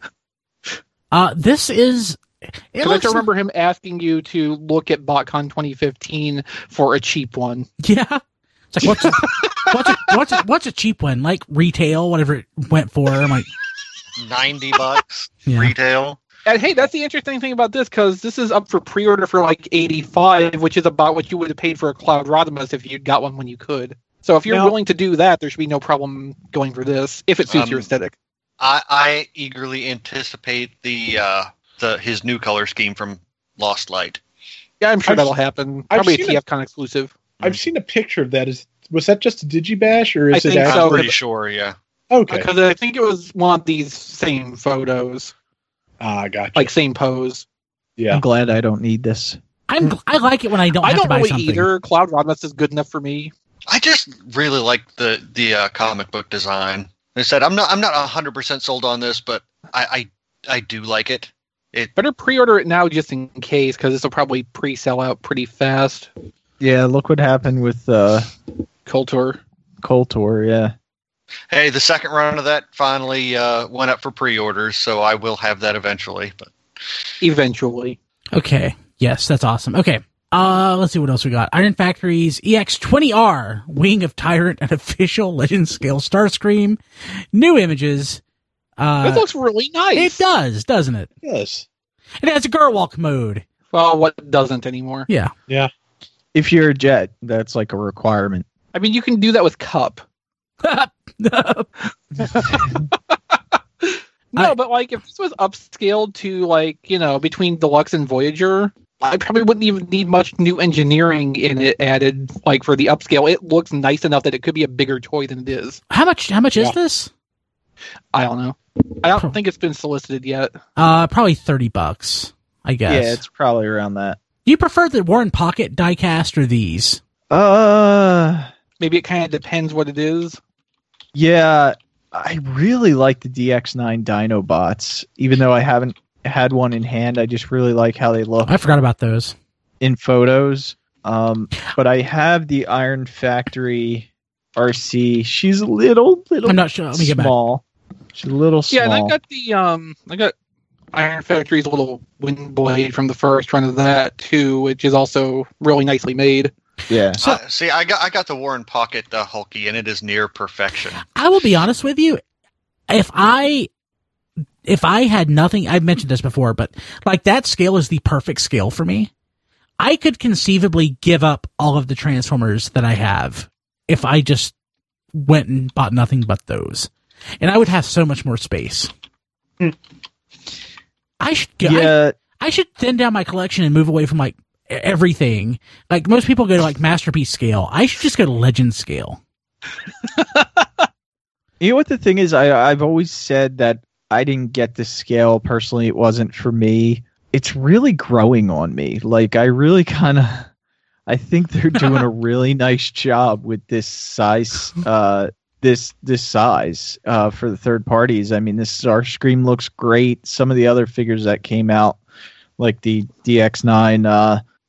Uh, this is... It Because I looks, still remember him asking you to look at BotCon twenty fifteen for a cheap one. yeah. It's like, what's a, what's, a, what's, a, what's a cheap one? Like retail, whatever it went for. I'm like, ninety bucks Yeah. retail. And hey, that's the interesting thing about this, because this is up for pre-order for like eighty-five, which is about what you would have paid for a Cloud Rodimus if you'd got one when you could. So if you're Now- willing to do that, there should be no problem going for this, if it suits Um, your aesthetic. I, I eagerly anticipate the uh, the his new color scheme from Lost Light. Yeah, I'm sure I've- that'll happen. I've Probably a seen T it- F Con exclusive. I've seen a picture of that. Is was that just a Digibash or is I it think actually? so. I'm pretty sure, yeah. Okay. Because I think it was one of these same photos, Ah, gotcha. like same pose. yeah. I'm glad I don't need this. I'm, gl- I like it when I don't I have don't to buy really something. either. Cloud Rodimus is good enough for me. I just really like the the uh, comic book design. I said I'm not I'm not hundred percent sold on this, but I, I I do like it. It Better pre-order it now just in case, because this will probably pre-sell out pretty fast. Yeah, look what happened with uh, Kultor. Koltor, yeah. hey, the second run of that finally uh, went up for pre-orders, so I will have that eventually. But Eventually. Okay. Yes, that's awesome. Okay. Uh, let's see what else we got. Iron Factory's E X twenty R, Wing of Tyrant, and official Legend Scale Starscream. New images. Uh, This looks really nice. it does, doesn't it? Yes. It has a Gerwalk mode. Well, what doesn't anymore? Yeah. Yeah. If you're a jet, that's like a requirement. I mean, you can do that with Cup. No, I- but like if this was upscaled to like, you know, between Deluxe and Voyager, I probably wouldn't even need much new engineering in it added, like for the upscale. It looks nice enough that it could be a bigger toy than it is. How much? How much Yeah. is this? I don't know. I Pro- don't think it's been solicited yet. Uh, probably thirty bucks. I guess. Yeah, it's probably around that. Do you prefer the Warren Pocket diecast or these? Uh, Maybe it kind of depends what it is. yeah, I really like the D X nine Dinobots. Even though I haven't had one in hand, I just really like how they look I forgot about those. in photos. Um, but I have the Iron Factory R C. She's a little, little I'm not sure. Let me get back. small. She's a little Yeah, small. and I got the um, I got Iron Factory's little wind blade from the first run of that too, which is also really nicely made. yeah. So- uh, see, I got I got the Warren Pocket uh, Hulky, and it is near perfection. I will be honest with you. If I if I had nothing, I've mentioned this before, but like that scale is the perfect scale for me. I could conceivably give up all of the Transformers that I have if I just went and bought nothing but those, and I would have so much more space. I should go. I, Yeah, I should thin down my collection and move away from like e- everything. Like most people go to like masterpiece scale. I should just go to legend scale. you know what the thing is? I I've always said that I didn't get this scale personally. It wasn't for me. It's really growing on me. Like I really kind of, I think they're doing a really nice job with this size. Uh, this this size uh, for the third parties. I mean, this Starscream looks great. Some of the other figures that came out, like the D X nine uh,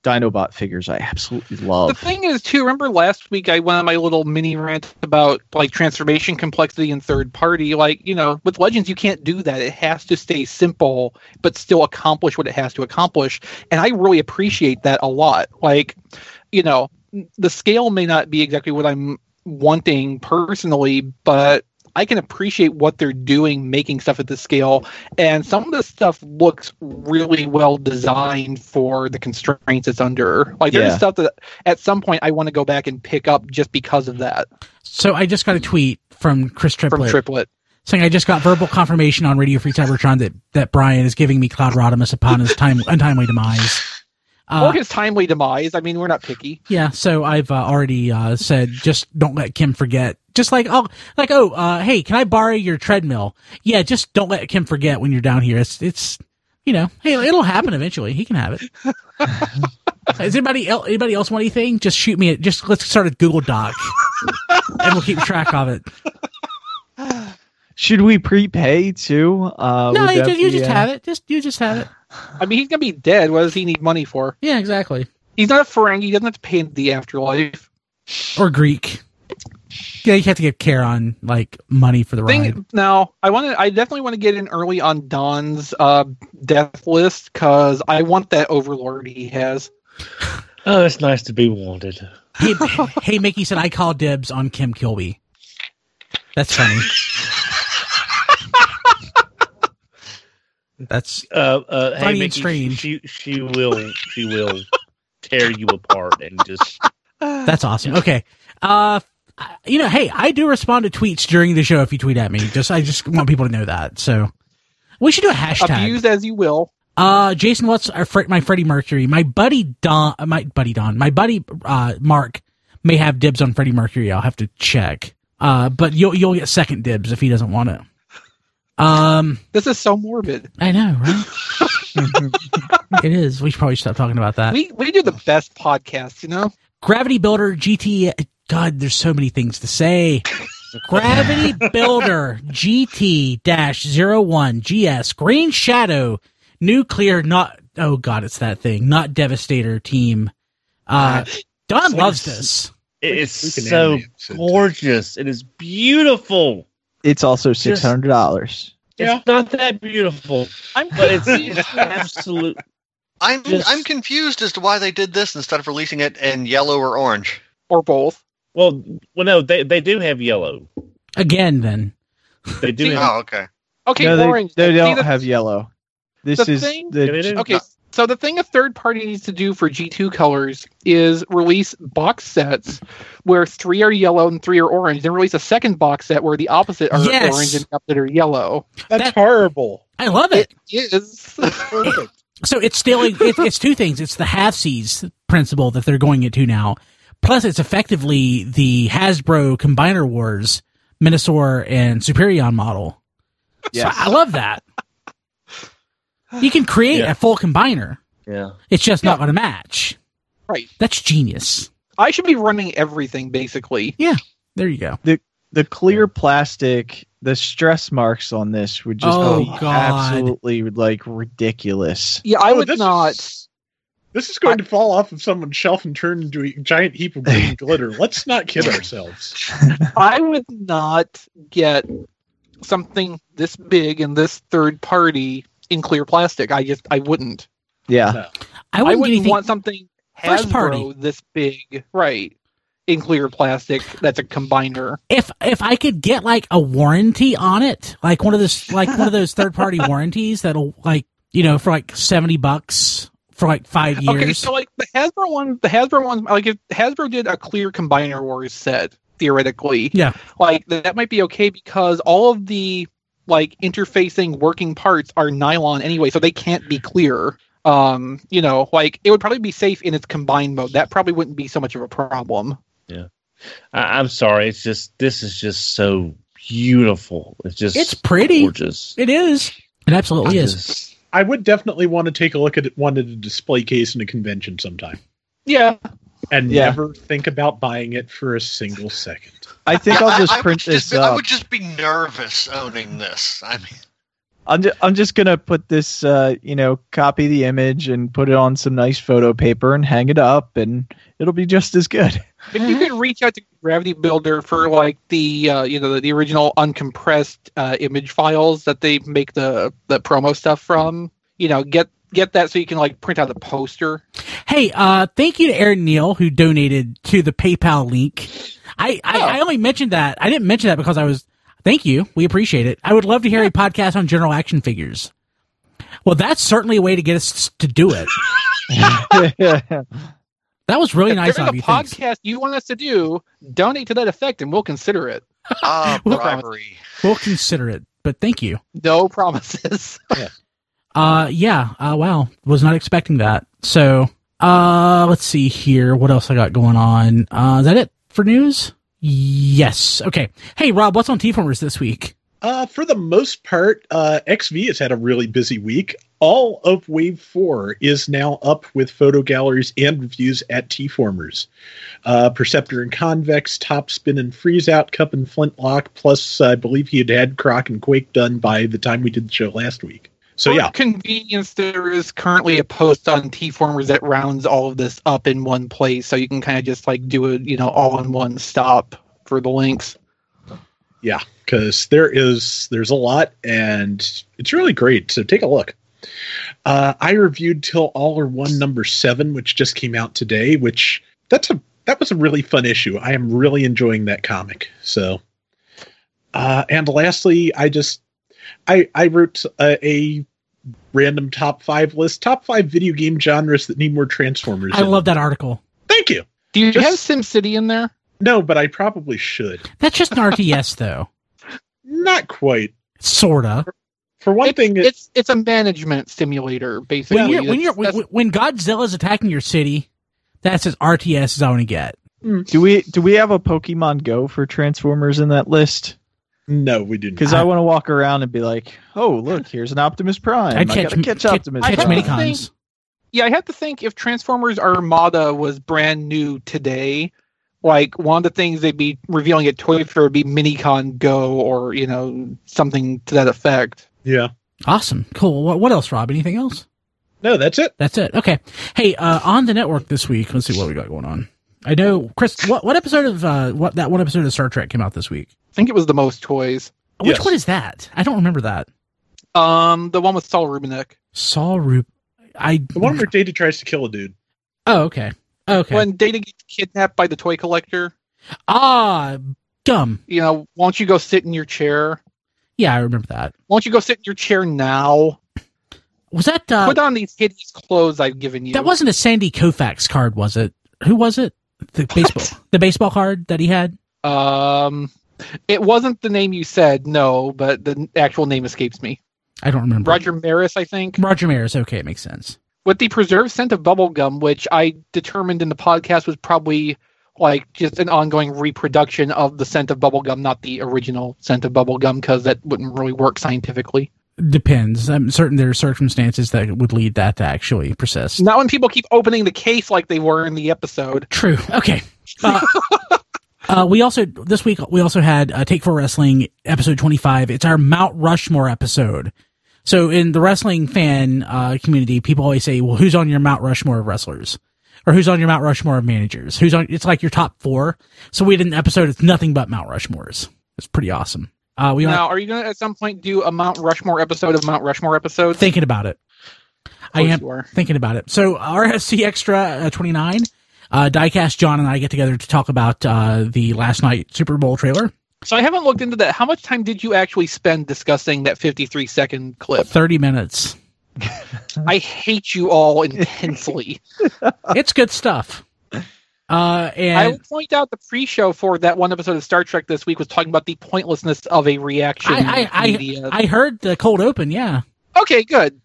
Dinobot figures I absolutely love. The thing is, too, remember last week I went on my little mini rant about like transformation complexity and third party. Like, you know, with Legends, you can't do that. It has to stay simple, but still accomplish what it has to accomplish. And I really appreciate that a lot. Like, you know, the scale may not be exactly what I'm wanting personally, but I can appreciate what they're doing, making stuff at this scale, and some of the stuff looks really well designed for the constraints it's under. Like, there's Yeah. stuff that at some point I want to go back and pick up just because of that. So I just got a tweet from Chris Triplet, From Triplet. saying I just got verbal confirmation on Radio Free Cybertron that, that Brian is giving me Cloud Rodimus upon his time untimely demise. Uh, or his timely demise. I mean, we're not picky. Yeah, so I've uh, already uh, said just don't let Kim forget. Just like oh, like oh, uh, hey, can I borrow your treadmill? Yeah, just don't let Kim forget when you're down here. It's it's you know, hey, it'll happen eventually. He can have it. Does anybody else, anybody else want anything? Just shoot me. At, just let's start a Google Doc, and we'll keep track of it. Should we prepay too? Uh, No, would you that just, you be, just uh, have it. Just you just have it. I mean, he's going to be dead. What does he need money for? Yeah, exactly. He's not a Ferengi. He doesn't have to pay in the afterlife. Or Greek. Yeah, you have to give care on like money for the ride. Thing, now, I want to. I definitely want to get in early on Don's uh, death list because I want that Overlord he has. Oh, it's nice to be wanted. Hey, hey, Mickey said I call dibs on Kim Kilby. That's funny. That's Uh, uh, Funny hey, and Mickey, strange. She she will she will tear you apart and just. that's awesome. Okay, uh, you know, hey, I do respond to tweets during the show if you tweet at me. Just I just want people to know that. So we should do a hashtag. Abuse as you will. Uh, Jason, what's our Fre- my Freddie Mercury? My buddy Don, uh, my buddy Don, my buddy uh Mark may have dibs on Freddie Mercury. I'll have to check. Uh, but you'll you'll get second dibs if he doesn't want it. Um, This is so morbid. I know, right? It is. We should probably stop talking about that. We we do the best podcasts, you know. Gravity Builder G T. God, there's so many things to say. Gravity Builder G T zero one G S Green Shadow Nuclear. Not oh god, it's that thing. Not Devastator team. Uh, Don like loves a- this. It is freaking so anime episode. gorgeous. It is beautiful. It's also six hundred dollars. Yeah. It's not that beautiful, I'm but it's, it's absolute. I'm Just- I'm confused as to why they did this instead of releasing it in yellow or orange. or both. Well, well, no, they they do have yellow. Again, then. They do. have, Oh, okay. Okay, no, they, orange. they See, don't the- have yellow. This the is thing- Yeah, they the do. Okay, so the thing a third party needs to do for G two colors is release box sets where three are yellow and three are orange, then release a second box set where the opposite are Yes. orange and the opposite are yellow. That's That- horrible. I love it. It is. Perfect. So it's still it, it's two things. It's the half-seas principle that they're going into now. Plus, it's effectively the Hasbro Combiner Wars Minosaur and Superion model. Yes. So I love that. You can create Yeah. a full combiner. Yeah. It's just not going to match. Right. That's genius. I should be running everything, basically. There you go. the clear plastic. The stress marks on this would just Oh, be God. absolutely like ridiculous. Yeah, I Oh, would this not. Is, this is going to fall off of someone's shelf and turn into a giant heap of green glitter. Let's not kid ourselves. I would not get something this big and this third party in clear plastic. I just, I wouldn't. Yeah. No. I I wouldn't, wouldn't get anything. want something First Hasbro party. this big, right? In clear plastic, that's a combiner. if if I could get like a warranty on it, like one of those like one of those third party warranties that'll like you know for like seventy bucks for like five years. Okay, so like the Hasbro one, the Hasbro one, like if Hasbro did a clear Combiner Wars set, theoretically, Yeah. like that might be okay because all of the like interfacing working parts are nylon anyway, so they can't be clear. Um, you know, like it would probably be safe in its combined mode. That probably wouldn't be so much of a problem. I, I'm sorry. It's just this is just so beautiful. It's just It's pretty. gorgeous. It is. It absolutely I is. just- I would definitely want to take a look at it, one at a display case in a convention sometime, Yeah, and Yeah. never think about buying it for a single second. I think I'll just I, I would print just this be, I up. would just be nervous owning this. I mean, I'm just, I'm just gonna put this, uh, you know, copy the image and put it on some nice photo paper and hang it up, and it'll be just as good. If you could reach out to Gravity Builder for like the uh, you know the, the original uncompressed uh, image files that they make the the promo stuff from, you know, get get that so you can like print out a poster. Hey, uh, thank you to Aaron Neal who donated to the PayPal link. I, I, Oh. I only mentioned that. I didn't mention that because I was. Thank you. We appreciate it. I would love to hear a podcast on general action figures. Well, that's certainly a way to get us to do it. That was really If nice there's of a you. Thanks. podcast you want us to do, donate to that effect, and we'll consider it. Ah, Well, bribery. We'll consider it, but thank you. No promises. Uh, yeah. Uh, wow. Was not expecting that. So, uh, let's see here. What else I got going on? Uh, is that it for news? Yes. Okay. Hey, Rob, what's on T-Formers this week? Uh, for the most part, uh, X V has had a really busy week. All of Wave four is now up with photo galleries and reviews at T-Formers. Uh, Perceptor and Convex, Topspin and Freeze Out, Cup and Flintlock, plus uh, I believe he had had Croc and Quake done by the time we did the show last week. So For yeah, convenience, there is currently a post on T-Formers that rounds all of this up in one place, so you can kind of just like do a you know all in one stop for the links. yeah, because there is there's a lot and it's really great. So take a look. Uh, I reviewed Till All Are One number seven, which just came out today. Which that's a that was a really fun issue. I am really enjoying that comic. So, uh, and lastly, I just I I wrote a, a random top five list, top five video game genres that need more Transformers. I in love them. that article. Thank you. Do you Just- have SimCity in there? No, but I probably should. That's just an R T S, though. Not quite. Sorta. For one it's, thing, it, it's it's a management simulator, basically. When you're when you're That's- when, when Godzilla's attacking your city, that's as R T S as I want to get. do we do we have a Pokemon Go for Transformers in that list? no, we didn't. Because I, want to walk around and be like, oh, look, here's an Optimus Prime. I'd I catch, gotta catch catch, Optimus catch I Prime. have to minicons. Yeah, I have to think if Transformers Armada was brand new today, like one of the things they'd be revealing at Toy Fair would be Minicon Go or, you know, something to that effect. yeah. Awesome. Cool. What, what else, Rob? Anything else? No, that's it. That's it. Okay. Hey, uh, on the network this week, let's see what we got going on. I know, Chris, what, what episode of, uh, what, that one episode of Star Trek came out this week? I think it was The Most Toys. Which Yes. one is that? I don't remember that. Um, the one with Saul Rubinek. Saul Rub. I. The one where Data tries to kill a dude. Oh, okay. Okay. When Data gets kidnapped by the toy collector, ah, gum. you know, won't you go sit in your chair? Yeah, I remember that. Won't you go sit in your chair now? Was that, uh, Put on these hideous clothes I've given you. that wasn't a Sandy Koufax card, was it? Who was it? The baseball, the baseball card that he had? Um, it wasn't the name you said, no, but the actual name escapes me. I don't remember. Roger Maris, I think. Roger Maris. Okay, it makes sense. With the preserved scent of bubblegum, which I determined in the podcast was probably like just an ongoing reproduction of the scent of bubblegum, not the original scent of bubblegum, because that wouldn't really work scientifically. Depends. I'm certain there are circumstances that would lead that to actually persist. Not when people keep opening the case like they were in the episode. True. Okay. Uh, uh, we also this week we also had uh, Take Four Wrestling episode twenty-five. It's our Mount Rushmore episode. So in the wrestling fan uh, community, people always say, "Well, who's on your Mount Rushmore of wrestlers?" Or who's on your Mount Rushmore of managers? Who's on? It's like your top four. So we did an episode. It's nothing but Mount Rushmores. It's pretty awesome. Uh, we Now, are you going to at some point do a Mount Rushmore episode of Mount Rushmore episodes? thinking about it. I course am you are. thinking about it. So R S C Extra uh, twenty-nine, uh, Diecast John and I get together to talk about uh, the last night Super Bowl trailer. So I haven't looked into that. How much time did you actually spend discussing that fifty-three second clip? thirty minutes. I hate you all intensely. It's good stuff. Uh, I and will point out the pre-show for that one episode of Star Trek this week was talking about the pointlessness of a reaction I, I, media. I, I heard the cold open. Yeah. okay, good.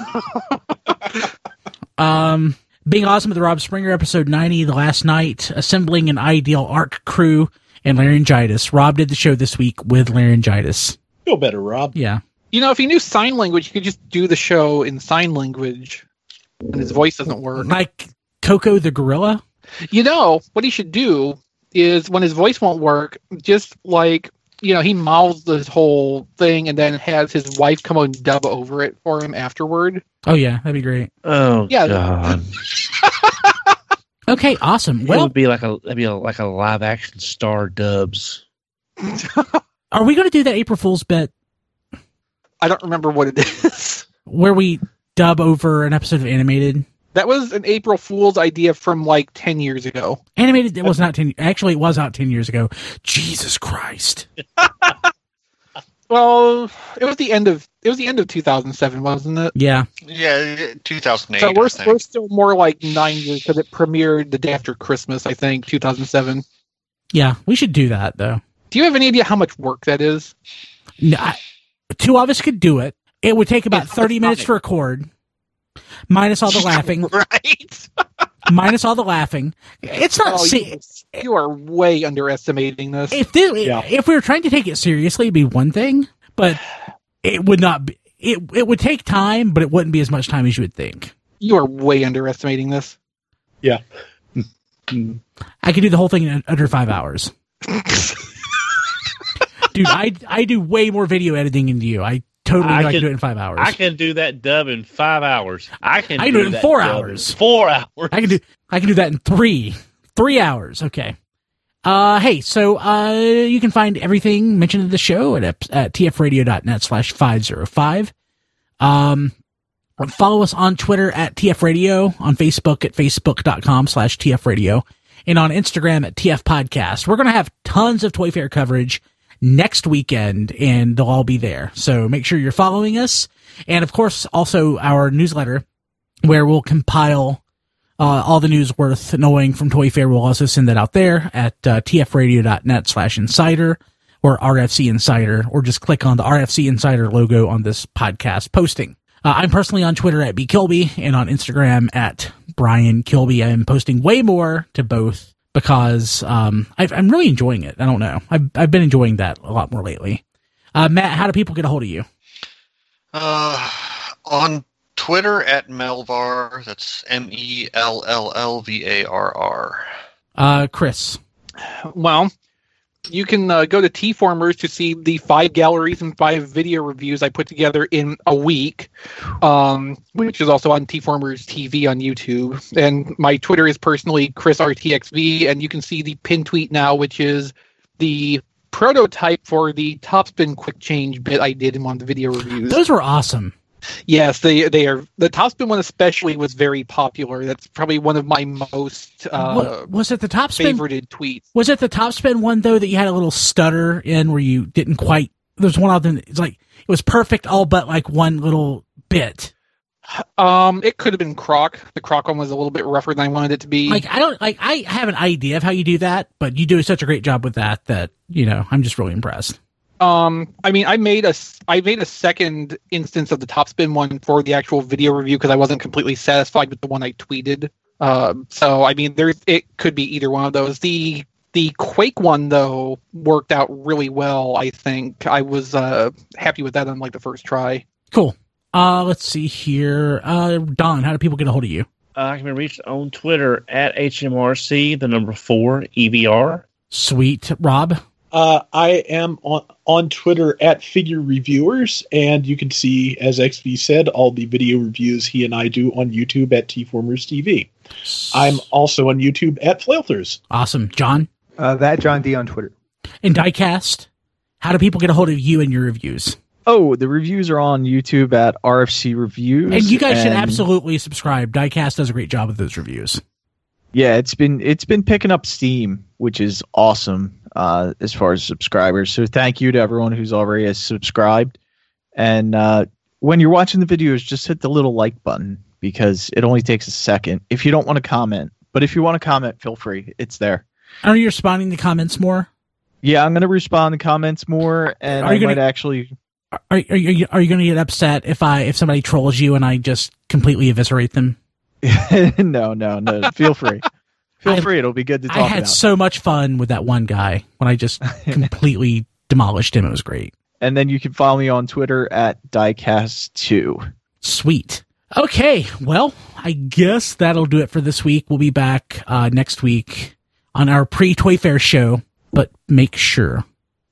Um, being awesome with the Rob Springer episode ninety, the last night, assembling an ideal ARC crew and laryngitis. Rob did the show this week with laryngitis. Feel better, Rob. Yeah. You know, if he knew sign language, he could just do the show in sign language, and his voice doesn't work. Like Coco the gorilla. You know, what he should do is when his voice won't work, just like you know, he mouths this whole thing and then has his wife come and dub over it for him afterward. Oh yeah, that'd be great. Oh Yeah. God. Okay, awesome. it Well, would be like a it'd be a, like a live action Star Dubs. are we going to do that April Fool's bet I don't remember what it is. where we dub over an episode of Animated? That was an April Fool's idea from like ten years ago. Animated, it was not ten. Actually, it was out ten years ago. Jesus Christ! Well, it was the end of it was the end of two thousand seven, wasn't it? Yeah. Yeah, two thousand eight. So we're I think. we're still more like nine years because it premiered the day after Christmas, I think, two thousand seven. Yeah, we should do that though. Do you have any idea how much work that is? No, I- two of us could do it. It would take about It's thirty minutes fine. to record, minus all the laughing. Right? minus all the laughing. It's not. Oh, se- you, you are way underestimating this. if this, Yeah. if we were trying to take it seriously, it'd be one thing, but it would not be. It it would take time, but it wouldn't be as much time as you would think. You are way underestimating this. Yeah. I could do the whole thing in under five hours. Dude, I I do way more video editing than you. I totally I know I can can- do it in five hours. I can do that dub in five hours. I can. I can do it in that four dub hours. in Four hours. I can do I can do that in three three hours. Okay. Uh, hey, so uh, you can find everything mentioned in the show at at tfradio.net slash five zero five. Um, follow us on Twitter at tfradio, on Facebook at facebook.com slash tfradio, and on Instagram at tfpodcast. We're going to have tons of Toy Fair coverage next weekend, and they'll all be there. So make sure you're following us. And, of course, also our newsletter, where we'll compile uh, all the news worth knowing from Toy Fair. We'll also send that out there at uh, tfradio.net slash insider or R F C Insider, or just click on the R F C Insider logo on this podcast posting. Uh, I'm personally on Twitter at B Kilby and on Instagram at Brian Kilby. I'm posting way more to both because um, I've, I'm really enjoying it. I don't know. I've, I've been enjoying that a lot more lately. Uh, Matt, how do people get a hold of you? Uh, on Twitter at Melvar. That's M E L L L V A R R. Uh, Chris. Well, you can uh, go to T-Formers to see the five galleries and five video reviews I put together in a week, um, which is also on T-Formers T V on YouTube. And my Twitter is personally Chris R T X V, and you can see the pin tweet now, which is the prototype for the Topspin quick change bit I did in one of the video reviews. Those were awesome. Yes, they they are. The Topspin one especially was very popular. That's probably one of my most uh, What, was it the top spin? favorited tweets. Was it the top spin one though that you had a little stutter in where you didn't quite? There's one of them. It's like it was perfect, all but like one little bit. Um, it could have been Croc. The Croc one was a little bit rougher than I wanted it to be. Like I don't like. I have an idea of how you do that, but you do such a great job with that that you know I'm just really impressed. Um, I mean, I made a I made a second instance of the Topspin one for the actual video review because I wasn't completely satisfied with the one I tweeted. Um, so I mean, there it could be either one of those. The the Quake one though worked out really well. I think I was uh, happy with that on like the first try. Cool. Uh, let's see here. Uh, Don, how do people get a hold of you? Uh, I can be reached on Twitter at H M R C, the number four, E V R. Sweet. Rob? Uh, I am on, on Twitter at Figure Reviewers, and you can see, as X V said, all the video reviews he and I do on YouTube at T-Formers T V. I'm also on YouTube at Flailthers. Awesome. John? Uh, that John D on Twitter. And Diecast? How do people get a hold of you and your reviews? Oh, the reviews are on YouTube at R F C Reviews. And you guys should and- absolutely subscribe. Diecast does a great job with those reviews. Yeah, it's been it's been picking up steam, which is awesome uh, as far as subscribers. So thank you to everyone who's already has subscribed. And uh, when you're watching the videos, just hit the little like button because it only takes a second. If you don't want to comment, but if you want to comment, feel free. It's there. Are you responding to comments more? Yeah, I'm going to respond to comments more, and Are I you gonna- might actually. Are, are you are you going to get upset if I if somebody trolls you and I just completely eviscerate them? no, no, no. Feel free. Feel I- free. It'll be good to talk I had about. so much fun with that one guy when I just completely demolished him. It was great. And then you can follow me on Twitter at diecast two. Sweet. Okay, well, I guess that'll do it for this week. We'll be back uh, next week on our pre-Toy Fair show, but make sure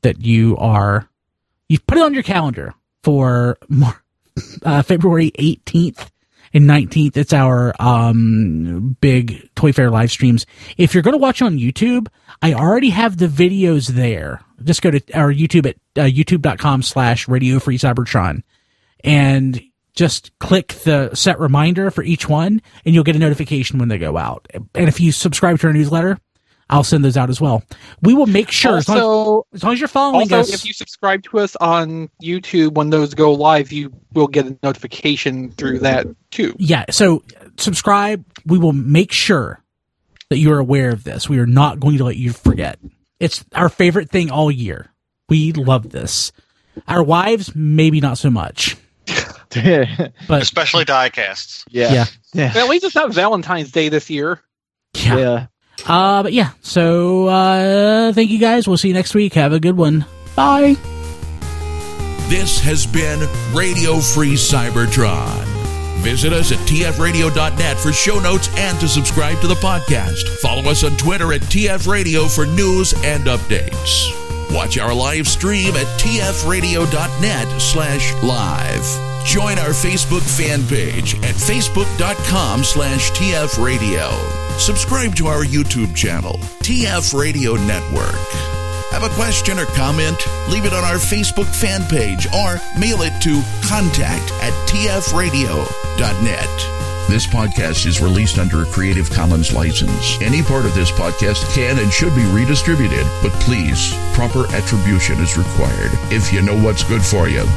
that you are, you've put it on your calendar for Mar- uh, February eighteenth and nineteenth. It's our um, big Toy Fair live streams. If you're going to watch on YouTube, I already have the videos there. Just go to our YouTube at uh, youtube.com slash Radio Free Cybertron and just click the set reminder for each one, and you'll get a notification when they go out. And if you subscribe to our newsletter, I'll send those out as well. We will make sure, Also, as, long as, as long as you're following also, us. if you subscribe to us on YouTube, when those go live, you will get a notification through that too. Yeah, so subscribe. We will make sure that you're aware of this. We are not going to let you forget. It's our favorite thing all year. We love this. Our wives, maybe not so much. But Especially diecasts. Yeah. Yeah. Yeah. But at least it's not Valentine's Day this year. yeah. Yeah. Uh, but yeah, so uh, thank you guys. We'll see you next week. Have a good one. Bye. This has been Radio Free Cybertron. Visit us at t f radio dot net for show notes and to subscribe to the podcast. Follow us on Twitter at T F Radio for news and updates. Watch our live stream at t f radio dot net slash live. Join our Facebook fan page at facebook.com slash tfradio. Subscribe to our YouTube channel, T F Radio Network. Have a question or comment? Leave it on our Facebook fan page or mail it to contact at t f radio dot net. This podcast is released under a Creative Commons license. Any part of this podcast can and should be redistributed, but please, proper attribution is required if you know what's good for you.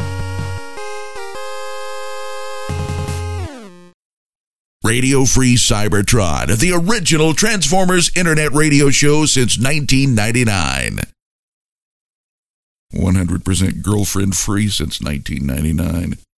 Radio Free Cybertron, the original Transformers Internet radio show since nineteen ninety-nine. one hundred percent girlfriend free since nineteen ninety-nine.